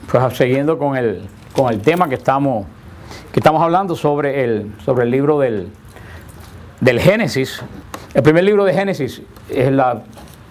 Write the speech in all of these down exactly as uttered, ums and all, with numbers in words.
Pues siguiendo con el, con el tema que estamos, que estamos hablando sobre el, sobre el libro del, del Génesis. El primer libro de Génesis es la,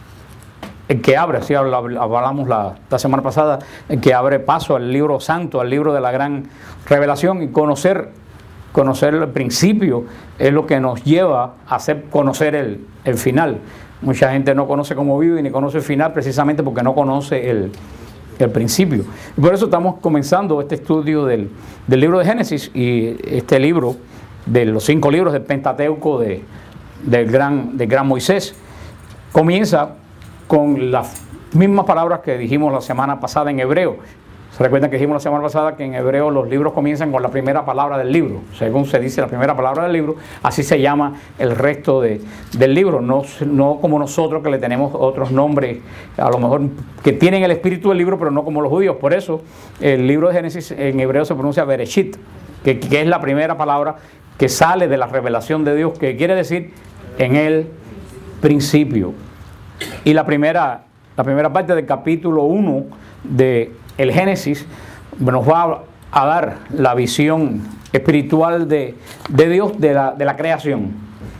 el que abre, así hablamos la, la semana pasada, el que abre paso al libro santo, al libro de la gran revelación, y conocer, conocer el principio es lo que nos lleva a hacer conocer el, el final. Mucha gente no conoce cómo vive ni conoce el final precisamente porque no conoce el, el principio. Y por eso estamos comenzando este estudio del, del libro de Génesis, y este libro de los cinco libros del Pentateuco de, del, gran, del gran Moisés comienza con las mismas palabras que dijimos la semana pasada en hebreo. ¿Se recuerdan que dijimos la semana pasada que en hebreo los libros comienzan con la primera palabra del libro? Según se dice la primera palabra del libro, así se llama el resto de, del libro. No, no como nosotros, que le tenemos otros nombres, a lo mejor que tienen el espíritu del libro, pero no como los judíos. Por eso el libro de Génesis en hebreo se pronuncia Bereshit, que, que es la primera palabra que sale de la revelación de Dios, que quiere decir en el principio. Y la primera, la primera parte del capítulo uno de el Génesis nos va a dar la visión espiritual de, de Dios, de la, de la creación.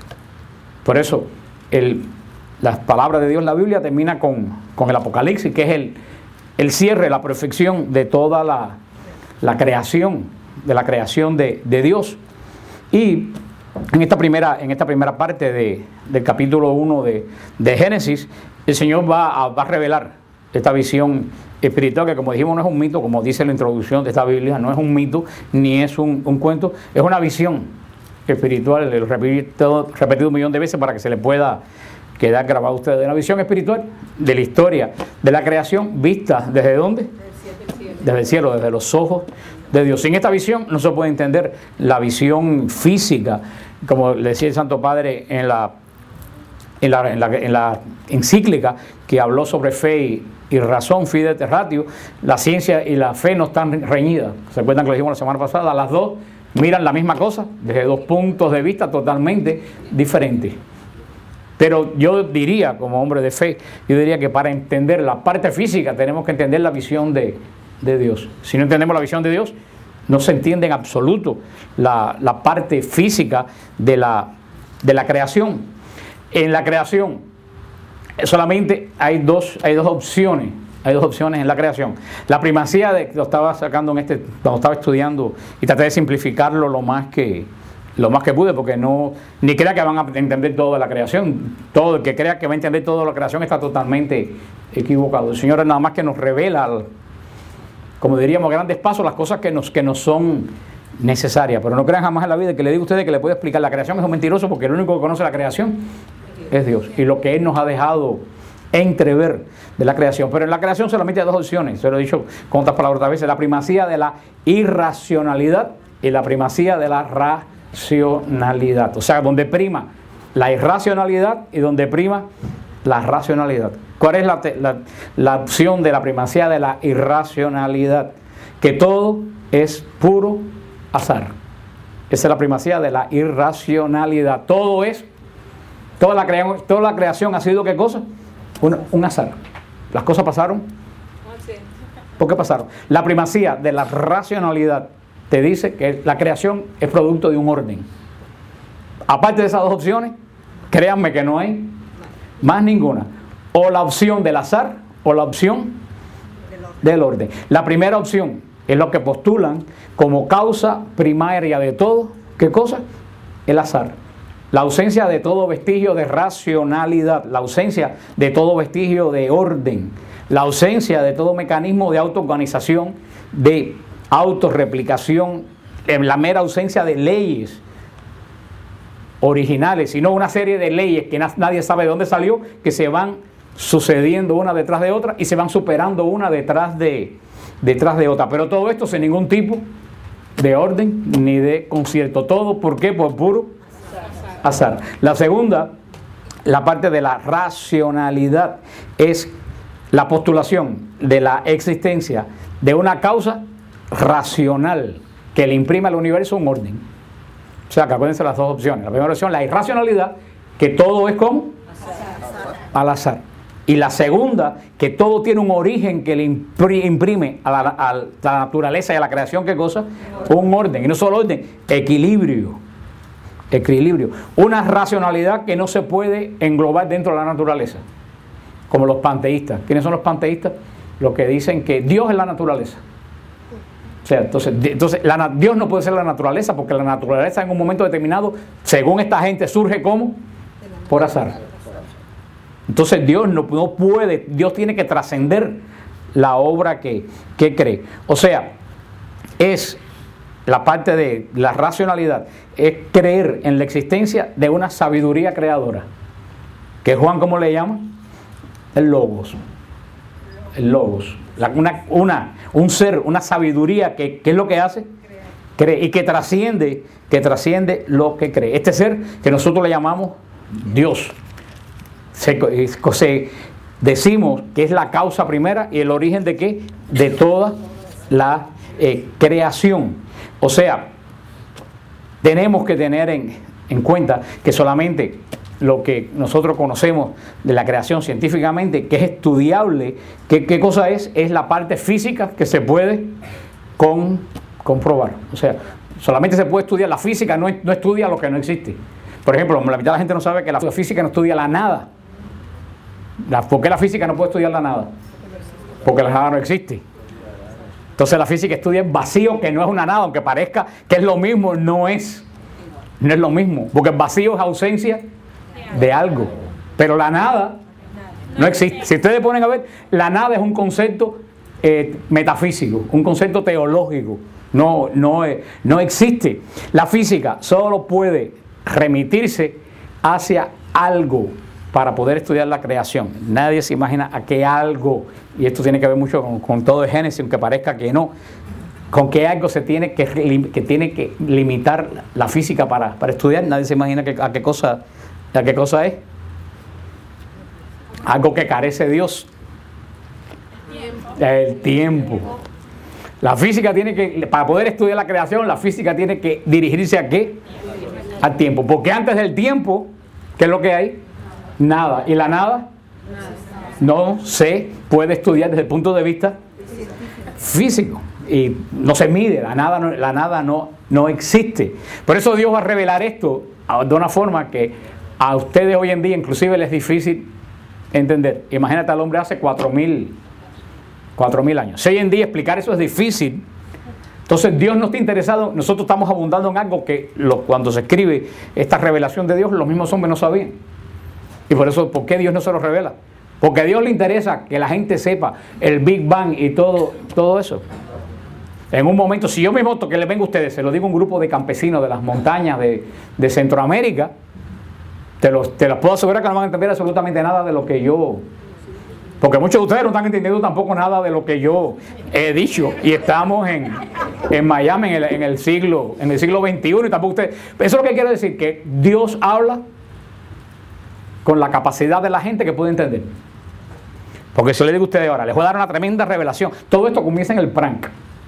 Por eso el, las palabras de Dios en la Biblia termina con, con el Apocalipsis, que es el, el cierre, la perfección de toda la, la creación, de la creación de, de Dios. Y en esta primera, en esta primera parte de, del capítulo uno de, de Génesis, el Señor va a, va a revelar esta visión espiritual, que como dijimos no es un mito, como dice la introducción de esta Biblia, no es un mito ni es un, un cuento, es una visión espiritual. Lo repito, repetido un millón de veces para que se le pueda quedar grabado a ustedes. Una visión espiritual de la historia de la creación, vista ¿desde dónde? Desde el cielo, desde los ojos de Dios. Sin esta visión no se puede entender la visión física, como le decía el Santo Padre en la En la, en, la, en la encíclica que habló sobre fe y, y razón, fide terratio. La ciencia y la fe no están reñidas. ¿Se acuerdan que lo dijimos la semana pasada? Las dos miran la misma cosa desde dos puntos de vista totalmente diferentes. Pero yo diría, como hombre de fe, yo diría que para entender la parte física tenemos que entender la visión de, de Dios. Si no entendemos la visión de Dios, no se entiende en absoluto la, la parte física de la, de la creación. En la creación solamente hay dos, hay dos opciones, hay dos opciones en la creación. La primacía, de, lo estaba sacando en este, cuando estaba estudiando, y traté de simplificarlo lo más que, lo más que pude, porque no, ni crea que van a entender toda la creación. Todo el que crea que va a entender toda la creación está totalmente equivocado. El Señor es nada más que nos revela, como diríamos, grandes pasos, las cosas que nos, que nos son necesarias. Pero no crean jamás en la vida que le diga a ustedes que le puede explicar la creación. Es un mentiroso, porque el único que conoce la creación es Dios, y lo que Él nos ha dejado entrever de la creación. Pero en la creación solamente hay dos opciones, se lo he dicho con otras palabras otras veces: la primacía de la irracionalidad y la primacía de la racionalidad. O sea, donde prima la irracionalidad y donde prima la racionalidad. ¿Cuál es la, la, la opción de la primacía de la irracionalidad? Que todo es puro azar. Esa es la primacía de la irracionalidad. Todo es Toda la, crea, toda la creación ha sido, ¿qué cosa? Un, un azar. Las cosas pasaron. ¿Por qué pasaron? La primacía de la racionalidad te dice que la creación es producto de un orden. Aparte de esas dos opciones, créanme que no hay más ninguna. O la opción del azar o la opción del orden. La primera opción es lo que postulan como causa primaria de todo. ¿Qué cosa? El azar. La ausencia de todo vestigio de racionalidad, la ausencia de todo vestigio de orden, la ausencia de todo mecanismo de autoorganización, de autorreplicación, la mera ausencia de leyes originales, sino una serie de leyes que nadie sabe de dónde salió, que se van sucediendo una detrás de otra y se van superando una detrás de, detrás de otra. Pero todo esto sin ningún tipo de orden ni de concierto. Todo, ¿por qué? Por puro azar. La segunda, la parte de la racionalidad, es la postulación de la existencia de una causa racional que le imprime al universo un orden. O sea, que acuérdense las dos opciones. La primera opción, la irracionalidad, que todo es como al azar. Y la segunda, que todo tiene un origen que le imprime a la, a la naturaleza y a la creación, ¿qué cosa? Un orden, y no solo orden, equilibrio. Equilibrio. Una racionalidad que no se puede englobar dentro de la naturaleza. Como los panteístas. ¿Quiénes son los panteístas? Los que dicen que Dios es la naturaleza. O sea, entonces, entonces la, Dios no puede ser la naturaleza, porque la naturaleza en un momento determinado, según esta gente, surge como por azar. Entonces Dios no, no puede, Dios tiene que trascender la obra que, que cree. O sea, es la parte de la racionalidad, es creer en la existencia de una sabiduría creadora. Que Juan, ¿cómo le llama? El Logos. El Logos. La, una, una, un ser, una sabiduría que, ¿qué es lo que hace? Cree, y que trasciende, que trasciende lo que cree. Este ser que nosotros le llamamos Dios. Se, se, decimos que es la causa primera y el origen de qué? De toda la eh, creación. O sea, tenemos que tener en, en cuenta que solamente lo que nosotros conocemos de la creación científicamente, que es estudiable, ¿qué, qué cosa es? Es la parte física que se puede con, comprobar. O sea, solamente se puede estudiar la física, no, no estudia lo que no existe. Por ejemplo, la mitad de la gente no sabe que la física no estudia la nada. La, ¿Por qué la física no puede estudiar la nada? Porque la nada no existe. Entonces la física estudia el vacío, que no es una nada, aunque parezca que es lo mismo, no es. No es lo mismo, porque el vacío es ausencia de algo. Pero la nada no existe. Si ustedes ponen a ver, la nada es un concepto eh, metafísico, un concepto teológico. No, no, eh, no existe. La física solo puede remitirse hacia algo para poder estudiar la creación. Nadie se imagina a qué algo, y esto tiene que ver mucho con, con todo el Génesis, aunque parezca que no, con qué algo se tiene que, que, tiene que limitar la física para, para estudiar. Nadie se imagina que, a, qué cosa, a qué cosa es. Algo que carece Dios. El tiempo. La física tiene que, para poder estudiar la creación, la física tiene que dirigirse a qué? Al tiempo. Porque antes del tiempo, ¿qué es lo que hay? Nada. ¿Y la nada? No se puede estudiar desde el punto de vista físico. Y no se mide. La nada no, la nada no, no existe. Por eso Dios va a revelar esto de una forma que a ustedes hoy en día inclusive les es difícil entender. Imagínate al hombre hace cuatro mil años. Si hoy en día explicar eso es difícil, entonces Dios no está interesado. Nosotros estamos abundando en algo que lo, cuando se escribe esta revelación de Dios, los mismos hombres no sabían. Y por eso, ¿por qué Dios no se lo revela? Porque a Dios le interesa que la gente sepa el Big Bang y todo, todo eso. En un momento, si yo mismo que les vengo a ustedes, se lo digo a un grupo de campesinos de las montañas de, de Centroamérica, te los, te los puedo asegurar que no van a entender absolutamente nada de lo que yo... Porque muchos de ustedes no están entendiendo tampoco nada de lo que yo he dicho. Y estamos en, en Miami en el, en, el siglo, en el siglo veintiuno y tampoco ustedes... Eso es lo que quiero decir, que Dios habla con la capacidad de la gente que puede entender. Porque si yo le digo a ustedes ahora, les voy a dar una tremenda revelación. Todo esto comienza en el prank.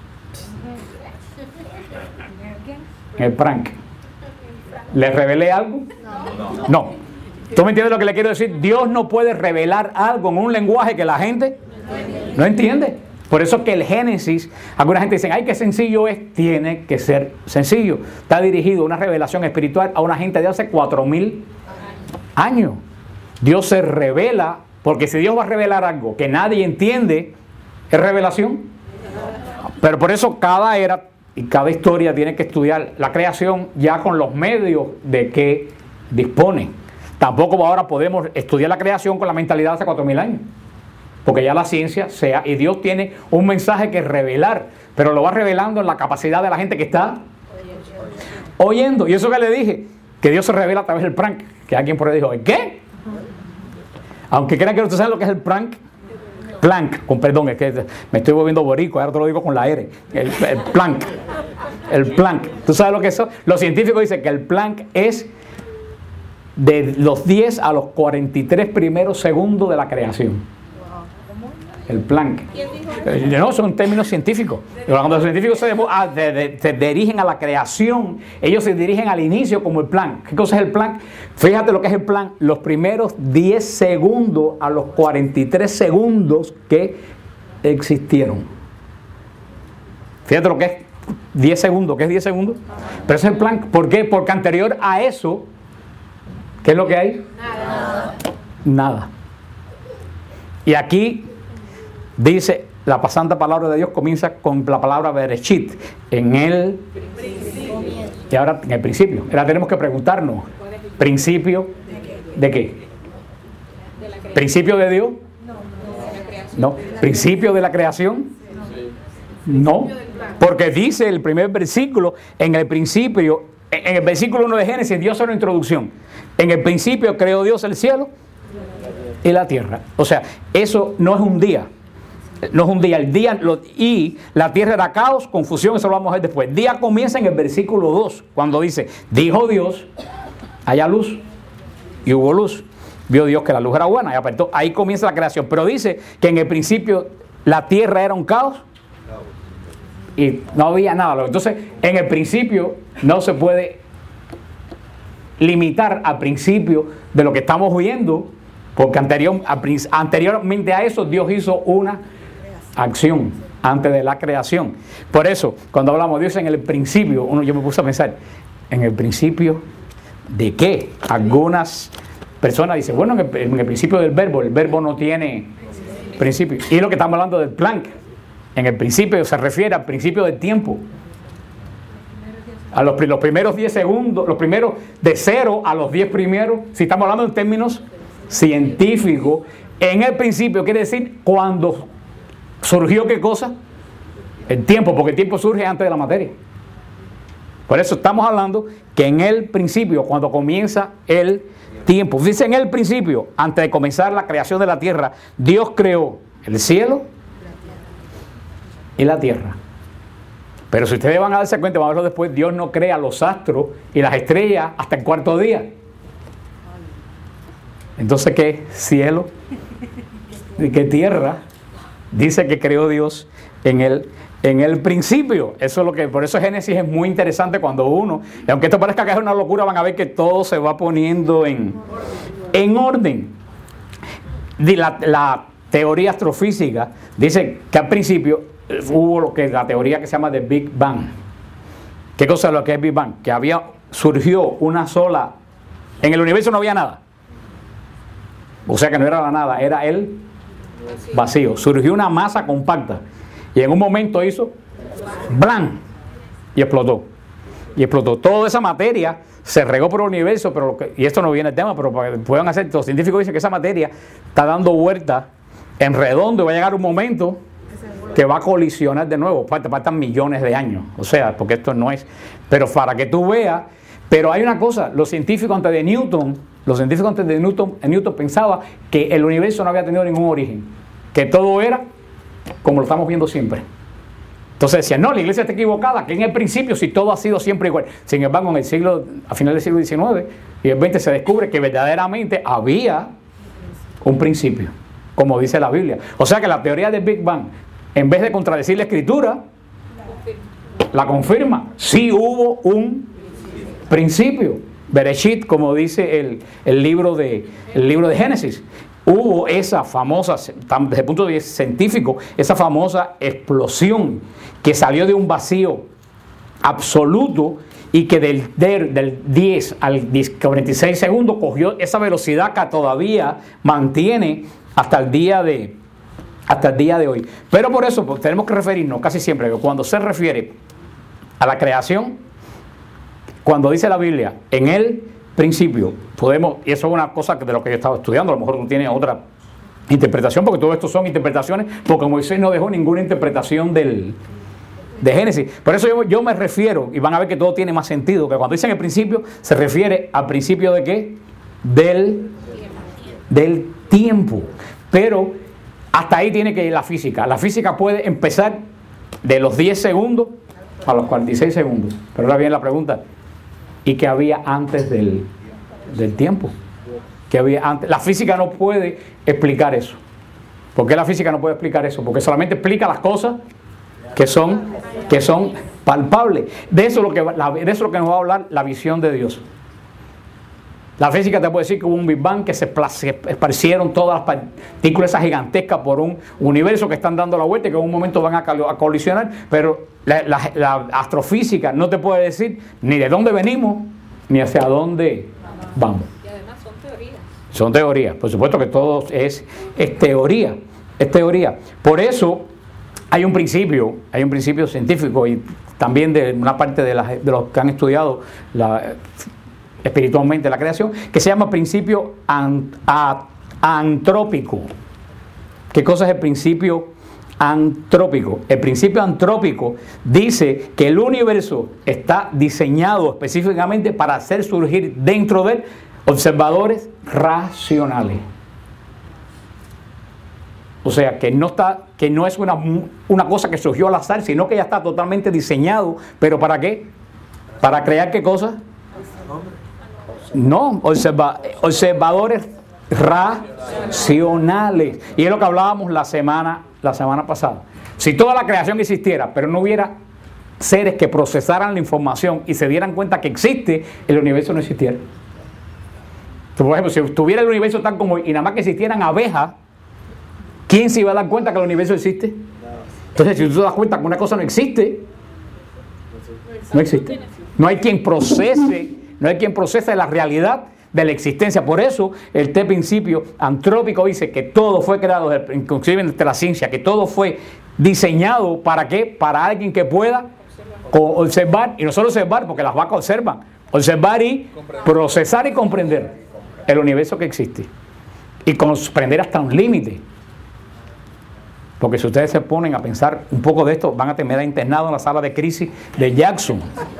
En el prank. ¿Les revelé algo? No. No. ¿Tú me entiendes lo que le quiero decir? Dios no puede revelar algo en un lenguaje que la gente no entiende. Por eso que el Génesis, alguna gente dice, ay, qué sencillo es. Tiene que ser sencillo. Está dirigido a una revelación espiritual a una gente de hace cuatro mil años. Dios se revela, porque si Dios va a revelar algo que nadie entiende, ¿es revelación? Pero por eso cada era y cada historia tiene que estudiar la creación ya con los medios de que dispone. Tampoco ahora podemos estudiar la creación con la mentalidad de hace cuatro mil años. Porque ya la ciencia sea, y Dios tiene un mensaje que revelar, pero lo va revelando en la capacidad de la gente que está oyendo. Y eso que le dije, que Dios se revela a través del prank. Que alguien por ahí dijo, ¿qué? Aunque crean que no saben lo que es el prank. Plank, con perdón, es que me estoy volviendo boricua, ahora te lo digo con la R. El, el plank. El plank. ¿Tú sabes lo que es eso? Los científicos dicen que el plank es de los diez a los cuarenta y tres primeros segundos de la creación. El Planck. Eh, no, son términos científicos. Cuando los científicos se, ah, de, de, se dirigen a la creación, ellos se dirigen al inicio como el Planck. ¿Qué cosa es el Planck? Fíjate lo que es el Planck. Los primeros diez segundos a los cuarenta y tres segundos que existieron. Fíjate lo que es diez segundos. ¿Qué es diez segundos? Pero ese es el Planck. ¿Por qué? Porque anterior a eso, ¿qué es lo que hay? Nada. Nada. Y aquí dice, la santa palabra de Dios comienza con la palabra Bereshit, en el principio. Y ahora en el principio. Ahora tenemos que preguntarnos, ¿principio de qué? ¿Principio de Dios? No. ¿Principio de la creación? No. Porque dice el primer versículo, en el principio, en el versículo uno de Génesis, Dios hace una introducción. En el principio creó Dios el cielo y la tierra. O sea, eso no es un día. No es un día. El día lo, y la tierra era caos, confusión, eso lo vamos a ver después. El día comienza en el versículo dos, cuando dice, dijo Dios, haya luz, y hubo luz. Vio Dios que la luz era buena y apartó. Ahí comienza la creación. Pero dice que en el principio la tierra era un caos y no había nada. Entonces, en el principio no se puede limitar al principio de lo que estamos viendo, porque anterior, anteriormente a eso Dios hizo una acción antes de la creación. Por eso, cuando hablamos de Dios en el principio, uno, yo me puse a pensar, ¿en el principio de qué? Algunas personas dicen, bueno, en el, en el principio del verbo, el verbo no tiene principio. Y es lo que estamos hablando del Planck. En el principio se refiere al principio del tiempo. A los, los primeros diez segundos, los primeros de cero a los diez primeros, si estamos hablando en términos científicos, en el principio quiere decir cuando surgió ¿qué cosa? El tiempo, porque el tiempo surge antes de la materia. Por eso estamos hablando que en el principio, cuando comienza el tiempo, dice en el principio, antes de comenzar la creación de la tierra, Dios creó el cielo y la tierra. Pero si ustedes van a darse cuenta, vamos a verlo después, Dios no crea los astros y las estrellas hasta el cuarto día. Entonces, ¿qué cielo y qué tierra? Dice que creó Dios en el, en el principio. Eso es lo que, por eso Génesis es muy interesante cuando uno, y aunque esto parezca que es una locura, van a ver que todo se va poniendo en, en orden. La, la teoría astrofísica dice que al principio hubo lo que la teoría que se llama de Big Bang. ¿Qué cosa es lo que es Big Bang? Que había, surgió una sola, en el universo no había nada. O sea que no era la nada, era el vacío. Surgió una masa compacta y en un momento hizo ¡blan! Y explotó. Y explotó. Toda esa materia se regó por el universo, pero lo que, y esto no viene el tema, pero para que puedan hacer, los científicos dicen que esa materia está dando vueltas en redondo y va a llegar un momento que va a colisionar de nuevo. Faltan millones de años. O sea, porque esto no es. Pero para que tú veas, pero hay una cosa, los científicos antes de Newton, los científicos antes de Newton, Newton pensaba que el universo no había tenido ningún origen, que todo era como lo estamos viendo siempre. Entonces decían, no, la iglesia está equivocada, que en el principio si todo ha sido siempre igual. Sin embargo, en el siglo, a final del siglo diecinueve y el veinte se descubre que verdaderamente había un principio, como dice la Biblia. O sea que la teoría del Big Bang, en vez de contradecir la escritura, la confirma. Sí hubo un principio. Bereshit, como dice el, el, libro de, el libro de Génesis. Hubo esa famosa, desde el punto de vista científico, esa famosa explosión que salió de un vacío absoluto y que del, del, del diez al cuarenta y seis segundos cogió esa velocidad que todavía mantiene hasta el día de, hasta el día de hoy. Pero por eso pues, tenemos que referirnos casi siempre que cuando se refiere a la creación, cuando dice la Biblia, en el principio, podemos, y eso es una cosa de lo que yo estaba estudiando, a lo mejor tú tienes otra interpretación, porque todo esto son interpretaciones, porque Moisés no dejó ninguna interpretación del, de Génesis. Por eso yo, yo me refiero, y van a ver que todo tiene más sentido, que cuando dicen el principio, se refiere al principio de qué? Del, del tiempo. Pero hasta ahí tiene que ir la física. La física puede empezar de los diez segundos a los cuarenta y seis segundos. Pero ahora viene la pregunta, ¿y qué había antes del, del tiempo? ¿Qué había antes? La física no puede explicar eso. ¿Por qué la física no puede explicar eso? Porque solamente explica las cosas que son, que son palpables. De eso, es lo que, de eso es lo que nos va a hablar la visión de Dios. La física te puede decir que hubo un Big Bang, que se, se esparcieron todas las partículas esas gigantescas por un universo que están dando la vuelta y que en un momento van a, a colisionar, pero la, la, la astrofísica no te puede decir ni de dónde venimos, ni hacia dónde vamos. Y además son teorías. Son teorías, por supuesto que todo es, es teoría, es teoría. Por eso hay un principio, hay un principio científico y también de una parte de, la, de los que han estudiado la, espiritualmente la creación, que se llama principio ant, a, antrópico. ¿Qué cosa es el principio antrópico? El principio antrópico dice que el universo está diseñado específicamente para hacer surgir dentro de él observadores racionales. O sea, que no, está, que no es una, una cosa que surgió al azar, sino que ya está totalmente diseñado. ¿Pero para qué? ¿Para crear qué cosa? No, observa, observadores racionales. Y es lo que hablábamos la semana, la semana pasada. Si toda la creación existiera, pero no hubiera seres que procesaran la información y se dieran cuenta que existe, el universo no existiera. Por ejemplo, si tuviera el universo tan como y nada más que existieran abejas, ¿quién se iba a dar cuenta que el universo existe? Entonces, si tú te das cuenta que una cosa no existe, no existe. No hay quien procese, no hay quien procese la realidad de la existencia. Por eso, el este principio antrópico dice que todo fue creado, inclusive entre la ciencia, que todo fue diseñado ¿para qué? Para alguien que pueda observar, y no solo observar, porque las vacas observan, observar y procesar y comprender el universo que existe. Y comprender hasta un límite. Porque si ustedes se ponen a pensar un poco de esto, van a terminar internados en la sala de crisis de Jackson.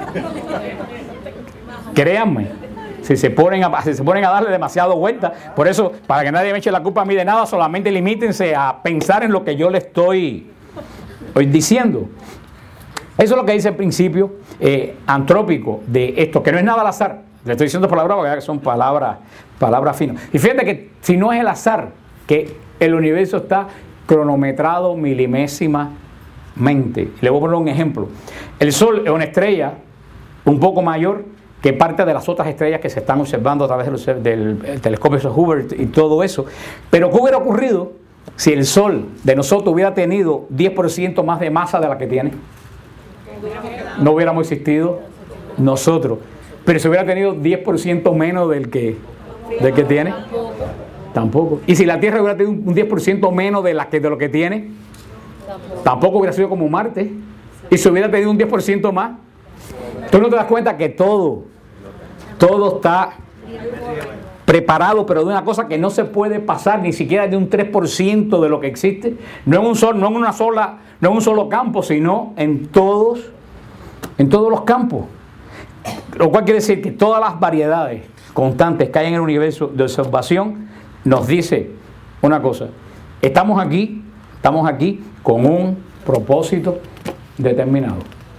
Créanme, si se ponen a, si se ponen a darle demasiado vuelta. Por eso, para que nadie me eche la culpa a mí de nada, solamente limítense a pensar en lo que yo le estoy, estoy diciendo. Eso es lo que dice el principio eh, antrópico de esto, que no es nada al azar. Le estoy diciendo palabras porque son palabras, palabras finas. Y fíjate que si no es el azar, que el universo está cronometrado milimésimamente. Le voy a poner un ejemplo. El Sol es una estrella un poco mayor que parte de las otras estrellas que se están observando a través del, del, del telescopio Hubble y todo eso. Pero ¿qué hubiera ocurrido si el Sol de nosotros hubiera tenido diez por ciento más de masa de la que tiene? No hubiéramos existido nosotros. Pero si hubiera tenido diez por ciento menos del que, del que tiene, tampoco. Y si la Tierra hubiera tenido un diez por ciento menos de, la que, de lo que tiene, tampoco hubiera sido como Marte. Y si hubiera tenido un diez por ciento más, tú no te das cuenta que todo, todo está preparado, pero de una cosa que no se puede pasar ni siquiera de un tres por ciento de lo que existe. No en un solo, no en una sola, no en un solo campo, sino en todos, en todos los campos. Lo cual quiere decir que todas las variedades constantes que hay en el universo de observación nos dice una cosa: estamos aquí, estamos aquí con un propósito determinado.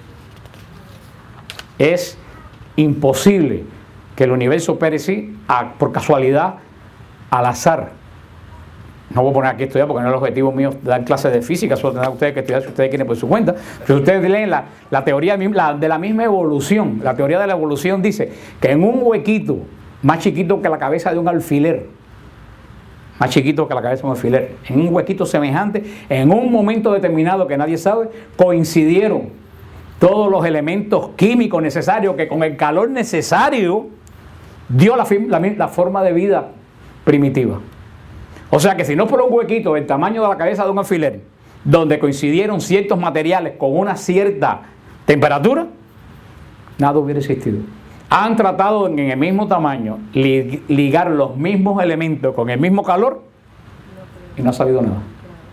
Es imposible que el universo opere así por casualidad, al azar. No voy a poner aquí a estudiar porque no es el objetivo mío dar clases de física, solo tendrán ustedes que estudiar si ustedes quieren por su cuenta. Pero ustedes leen la, la teoría la, de la misma evolución. La teoría de la evolución dice que en un huequito más chiquito que la cabeza de un alfiler, más chiquito que la cabeza de un alfiler, en un huequito semejante, en un momento determinado que nadie sabe, coincidieron todos los elementos químicos necesarios que con el calor necesario dio la, la, la forma de vida primitiva. O sea que si no por un huequito del tamaño de la cabeza de un alfiler, donde coincidieron ciertos materiales con una cierta temperatura, nada hubiera existido. Han tratado en el mismo tamaño ligar los mismos elementos con el mismo calor y no ha salido nada.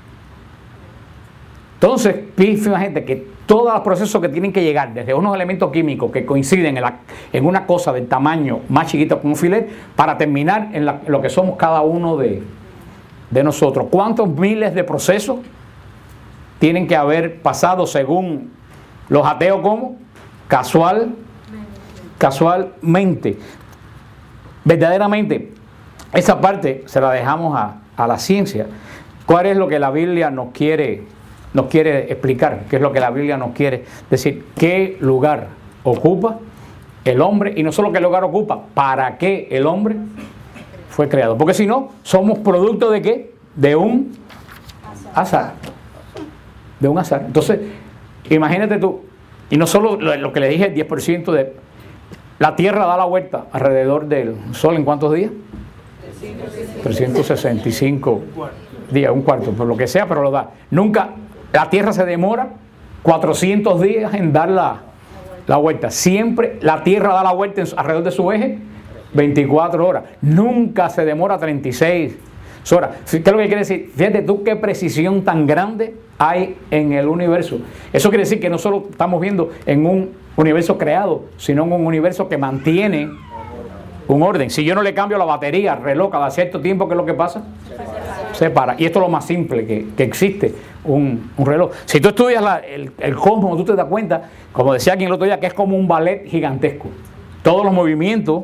Entonces, fíjate que todos los procesos que tienen que llegar desde unos elementos químicos que coinciden en, la, en una cosa del tamaño más chiquito que un alfiler para terminar en, la, en lo que somos cada uno de, de nosotros. ¿Cuántos miles de procesos tienen que haber pasado según los ateos como? Casual, casualmente. Verdaderamente, esa parte se la dejamos a, a la ciencia. ¿Cuál es lo que la Biblia nos quiere, nos quiere explicar? ¿Qué es lo que la Biblia nos quiere decir? ¿Qué lugar ocupa el hombre? Y no solo qué lugar ocupa, ¿para qué el hombre fue creado? Porque si no, somos producto de ¿qué? De un azar. De un azar. Entonces, imagínate tú, y no solo lo, lo que le dije, el diez por ciento de... La Tierra da la vuelta alrededor del Sol, ¿en cuántos días? trescientos sesenta y cinco días, un cuarto, por lo que sea, pero lo da. Nunca, la Tierra se demora cuatrocientos días en dar la, la vuelta. Siempre la Tierra da la vuelta en, alrededor de su eje veinticuatro horas. Nunca se demora treinta y seis horas. ¿Qué es lo que quiere decir? Fíjate tú qué precisión tan grande hay en el universo. Eso quiere decir que no solo estamos viendo en un universo creado, sino en un universo que mantiene un orden. Si yo no le cambio la batería al reloj cada cierto tiempo, ¿qué es lo que pasa? Se para. Y esto es lo más simple que, que existe, un, un reloj. Si tú estudias la, el, el cosmos, tú te das cuenta, como decía aquí el otro día, que es como un ballet gigantesco. Todos los movimientos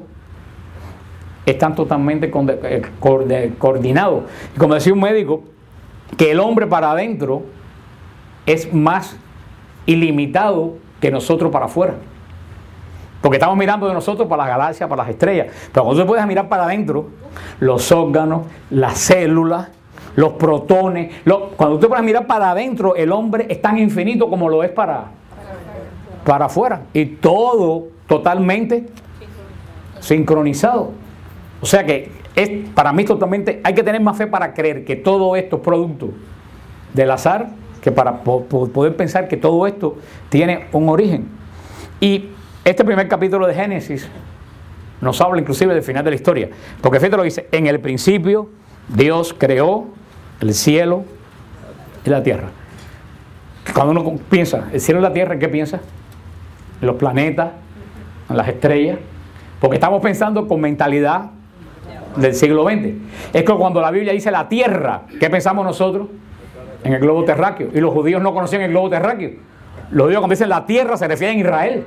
están totalmente coordinados. Y como decía un médico, que el hombre para adentro es más ilimitado que nosotros para afuera. Porque estamos mirando de nosotros para las galaxias, para las estrellas. Pero cuando tú puedes mirar para adentro, los órganos, las células, los protones, los, cuando tú puedes mirar para adentro, el hombre es tan infinito como lo es para, para afuera. Y todo totalmente sincronizado. O sea que es, para mí totalmente, hay que tener más fe para creer que todo esto es producto del azar, que para poder pensar que todo esto tiene un origen. Y este primer capítulo de Génesis nos habla inclusive del final de la historia. Porque fíjate lo que dice, en el principio Dios creó el cielo y la tierra. Cuando uno piensa, el cielo y la tierra, ¿en qué piensa? En los planetas, en las estrellas. Porque estamos pensando con mentalidad del siglo veinte. Es que cuando la Biblia dice la tierra, ¿qué pensamos nosotros? En el globo terráqueo. Y los judíos no conocían el globo terráqueo. Los judíos cuando dicen la tierra se refieren a Israel.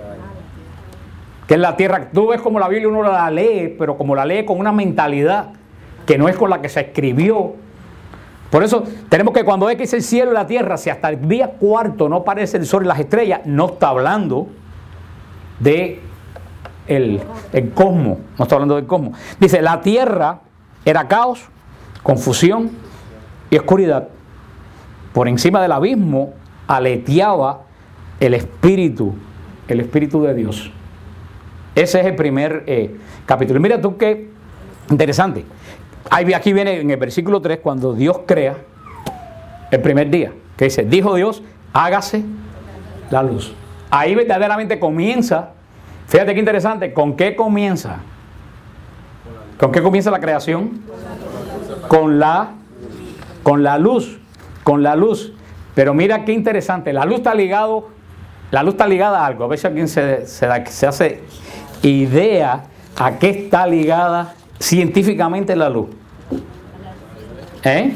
Que es la tierra. Tú ves como la Biblia uno la lee, pero como la lee con una mentalidad que no es con la que se escribió. Por eso tenemos que cuando es que dice el cielo y la tierra, si hasta el día cuarto no aparece el sol y las estrellas, no está hablando de el, el cosmos, no está hablando del cosmos. Dice, la tierra era caos, confusión y oscuridad. Por encima del abismo aleteaba el espíritu, el espíritu de Dios. Ese es el primer eh, capítulo. Mira tú qué interesante. Aquí viene en el versículo tres, cuando Dios crea el primer día, que dice, dijo Dios, hágase la luz. Ahí verdaderamente comienza, fíjate qué interesante, ¿con qué comienza? ¿Con qué comienza la creación? Con la, con la luz, con la luz. Pero mira qué interesante, la luz está ligado, la luz está ligada a algo. A veces alguien se, se, da, se hace idea a qué está ligada científicamente la luz. ¿Eh?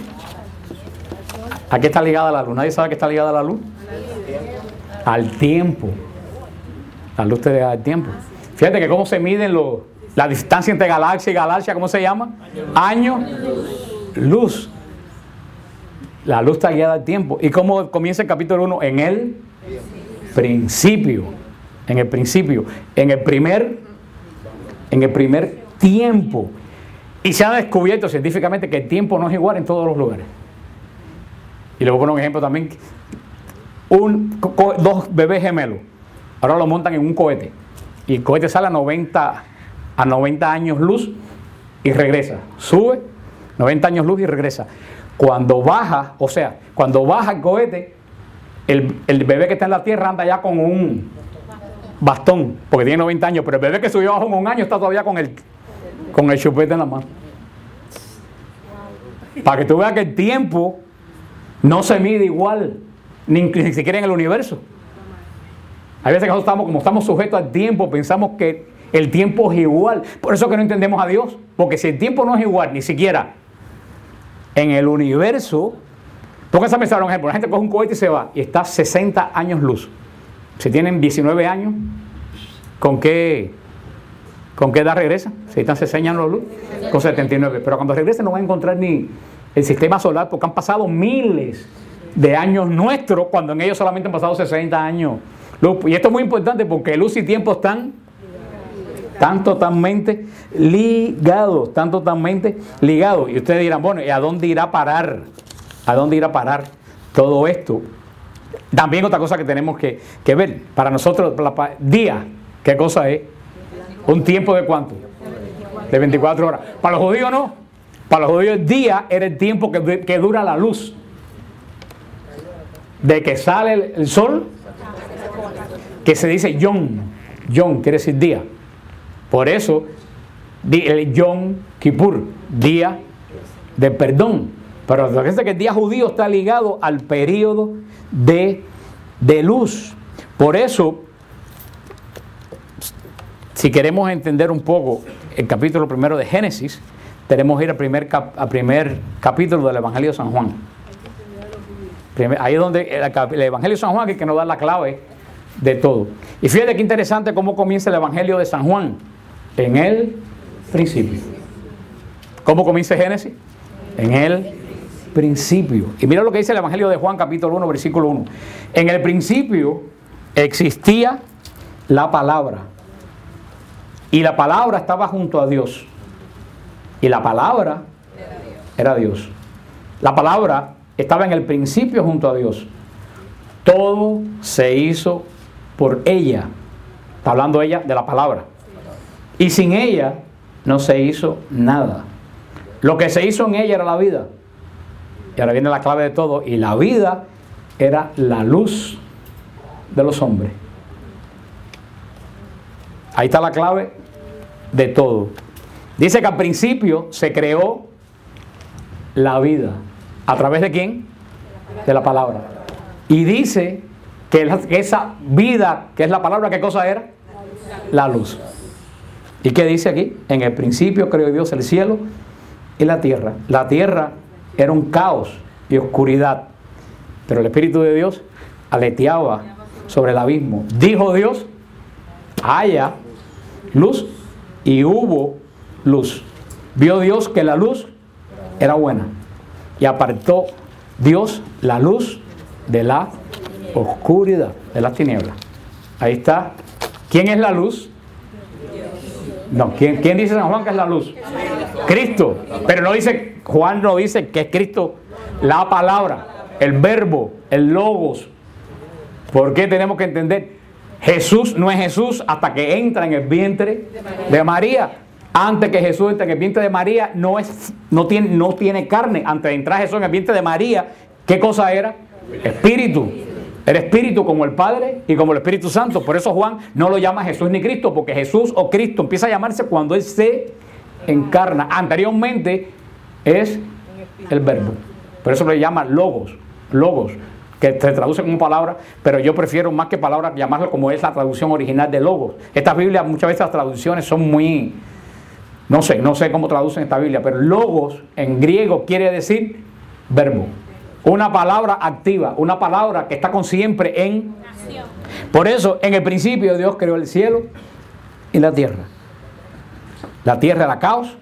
¿A qué está ligada la luz? ¿Nadie sabe a qué está ligada la luz? Al tiempo. La luz te da el tiempo. Fíjate que cómo se miden los, la distancia entre galaxia y galaxia, ¿cómo se llama? Año, luz. La luz está guiada al tiempo. ¿Y cómo comienza el capítulo uno? En el principio. En el principio. En el primer, en el primer tiempo. Y se ha descubierto científicamente que el tiempo no es igual en todos los lugares. Y le voy a poner un ejemplo también. Un, dos bebés gemelos. Ahora lo montan en un cohete. Y el cohete sale a noventa años luz y regresa. Sube noventa años luz y regresa. Cuando baja, o sea, cuando baja el cohete, el, el bebé que está en la tierra anda ya con un bastón, porque tiene noventa años, pero el bebé que subió abajo en un año está todavía con el, con el chupete en la mano. Para que tú veas que el tiempo no se mide igual, ni, ni siquiera en el universo. Hay veces que nosotros estamos, como estamos sujetos al tiempo, pensamos que el tiempo es igual. Por eso que no entendemos a Dios, porque si el tiempo no es igual, ni siquiera en el universo, pónganse a pensar un ejemplo, la gente coge un cohete y se va, y está sesenta años luz. Si tienen diecinueve años, ¿con qué, ¿con qué edad regresa? Si están sesenta años luz, con setenta y nueve. Pero cuando regresen no van a encontrar ni, el sistema solar, porque han pasado miles de años nuestros, cuando en ellos solamente han pasado sesenta años. Y esto es muy importante porque luz y tiempo están tan totalmente ligados, tan totalmente ligados. Y ustedes dirán, bueno, ¿y a dónde irá a parar? ¿A dónde irá a parar todo esto? También otra cosa que tenemos que, que ver, para nosotros, la, día, ¿qué cosa es? ¿Un tiempo de cuánto? De veinticuatro horas. Para los judíos no. Para los judíos el día era el tiempo que, que dura la luz. De que sale el, el sol, que se dice Yom. Yom quiere decir día. Por eso, el Yom Kippur, día de perdón. Pero fíjense que el día judío está ligado al periodo de, de luz. Por eso, si queremos entender un poco el capítulo primero de Génesis, tenemos que ir al primer, cap, al primer capítulo del Evangelio de San Juan. Primer, ahí es donde el, el Evangelio de San Juan es que nos da la clave de todo. Y fíjate qué interesante cómo comienza el Evangelio de San Juan. En el principio. ¿Cómo comienza Génesis? En el principio. Y mira lo que dice el Evangelio de Juan, capítulo uno, versículo uno. En el principio existía la palabra. Y la palabra estaba junto a Dios. Y la palabra era Dios. La palabra estaba en el principio junto a Dios. Todo se hizo por ella. Está hablando ella de la palabra. Y sin ella no se hizo nada. Lo que se hizo en ella era la vida. Y ahora viene la clave de todo. Y la vida era la luz de los hombres. Ahí está la clave de todo. Dice que al principio se creó la vida. ¿A través de quién? De la palabra. Y dice que esa vida, que es la palabra, ¿qué cosa era? La luz. ¿Y qué dice aquí? En el principio creó Dios el cielo y la tierra. La tierra era un caos y oscuridad, pero el Espíritu de Dios aleteaba sobre el abismo. Dijo Dios, haya luz, y hubo luz. Vio Dios que la luz era buena, y apartó Dios la luz de la oscuridad, de las tinieblas. Ahí está. ¿Quién es la luz? No, ¿quién, ¿quién dice San Juan que es la luz? Cristo. Pero no dice, Juan no dice que es Cristo la palabra, el verbo, el logos. ¿Por qué tenemos que entender? Jesús no es Jesús hasta que entra en el vientre de María. Antes que Jesús entre en el vientre de María, no, es, no, tiene, no tiene carne. Antes de entrar Jesús en el vientre de María, ¿qué cosa era? Espíritu. Era espíritu como el Padre y como el Espíritu Santo. Por eso Juan no lo llama Jesús ni Cristo, porque Jesús o Cristo empieza a llamarse cuando Él se encarna. Anteriormente es el verbo. Por eso le llama logos, logos, que se traduce como palabra, pero yo prefiero más que palabra llamarlo como es la traducción original de logos. Esta Biblia, muchas veces las traducciones son muy, no sé, no sé cómo traducen esta Biblia, pero logos en griego quiere decir verbo. Una palabra activa, una palabra que está con siempre en acción. Por eso, en el principio Dios creó el cielo y la tierra. La tierra era caos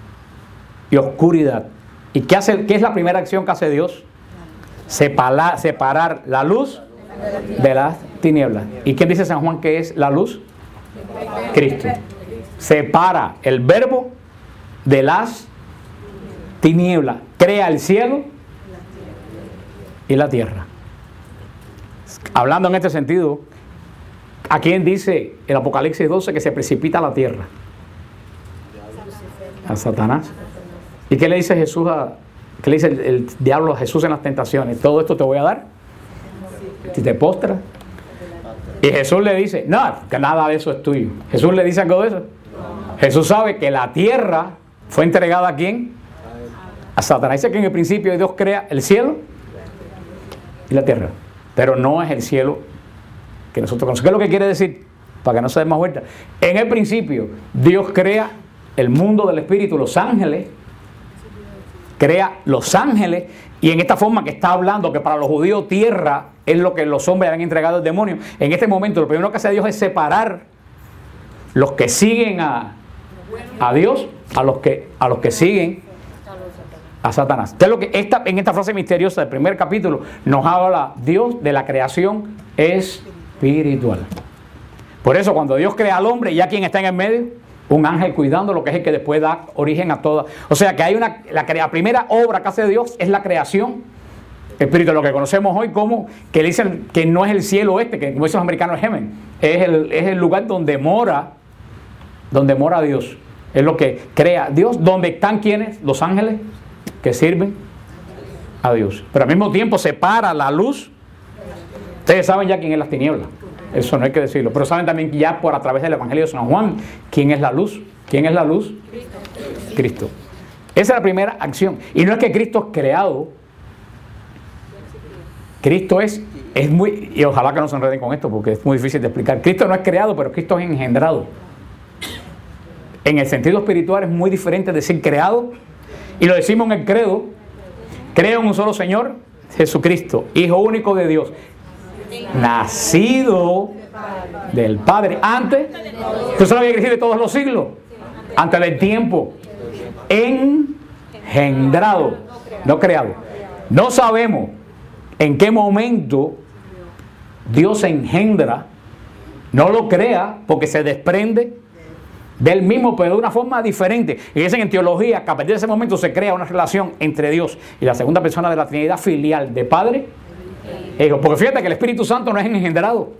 y oscuridad. ¿Y qué hace? ¿Qué es la primera acción que hace Dios? Separar, separar la luz de las tinieblas. ¿Y quién dice San Juan que es la luz? Cristo. Separa el verbo de las tinieblas. Crea el cielo y la tierra. Hablando en este sentido, ¿a quién dice el Apocalipsis doce que se precipita a la tierra? A Satanás. ¿Y qué le dice Jesús a, qué le dice el, el diablo a Jesús en las tentaciones? Todo esto te voy a dar si te postras. Y Jesús le dice, no, que nada de eso es tuyo. Jesús le dice algo de eso. Jesús sabe que la tierra fue entregada ¿a quién? A Satanás. Dice que en el principio Dios crea el cielo y la tierra, pero no es el cielo que nosotros conocemos. ¿Qué es lo que quiere decir? Para que no se dé más vuelta. En el principio Dios crea el mundo del espíritu, los ángeles, crea los ángeles, y en esta forma que está hablando que para los judíos tierra es lo que los hombres han entregado al demonio. En este momento lo primero que hace Dios es separar los que siguen a, a Dios a los que, a los que siguen a Satanás. Entonces, lo que esta, en esta frase misteriosa del primer capítulo nos habla Dios de la creación espiritual. Por eso cuando Dios crea al hombre, ¿ya quién está en el medio? Un ángel cuidando, lo que es el que después da origen a toda. O sea que hay una, la, la primera obra que hace Dios es la creación espiritual, lo que conocemos hoy como, que dicen que no es el cielo este, que como dicen los americanos es heaven, es el, es el lugar donde mora, donde mora Dios. Es lo que crea Dios, donde están quienes, los ángeles que sirven a Dios. Pero al mismo tiempo separa la luz. Ustedes saben ya quién es las tinieblas. Eso no hay que decirlo. Pero saben también ya por a través del Evangelio de San Juan quién es la luz. ¿Quién es la luz? Cristo. Cristo. Esa es la primera acción. Y no es que Cristo es creado. Cristo es, es muy... Y ojalá que no se enreden con esto porque es muy difícil de explicar. Cristo no es creado, pero Cristo es engendrado. En el sentido espiritual es muy diferente decir creado. Y lo decimos en el credo. Creo en un solo Señor, Jesucristo, Hijo único de Dios, nacido del Padre antes, ¿tú sabes lo que decir de todos los siglos? Antes del tiempo, engendrado, no creado. No sabemos en qué momento Dios engendra, no lo crea porque se desprende del mismo, pero de una forma diferente. Y dicen en teología que a partir de ese momento se crea una relación entre Dios y la segunda persona de la Trinidad filial de Padre e Hijo. Porque fíjate que el Espíritu Santo no es engendrado.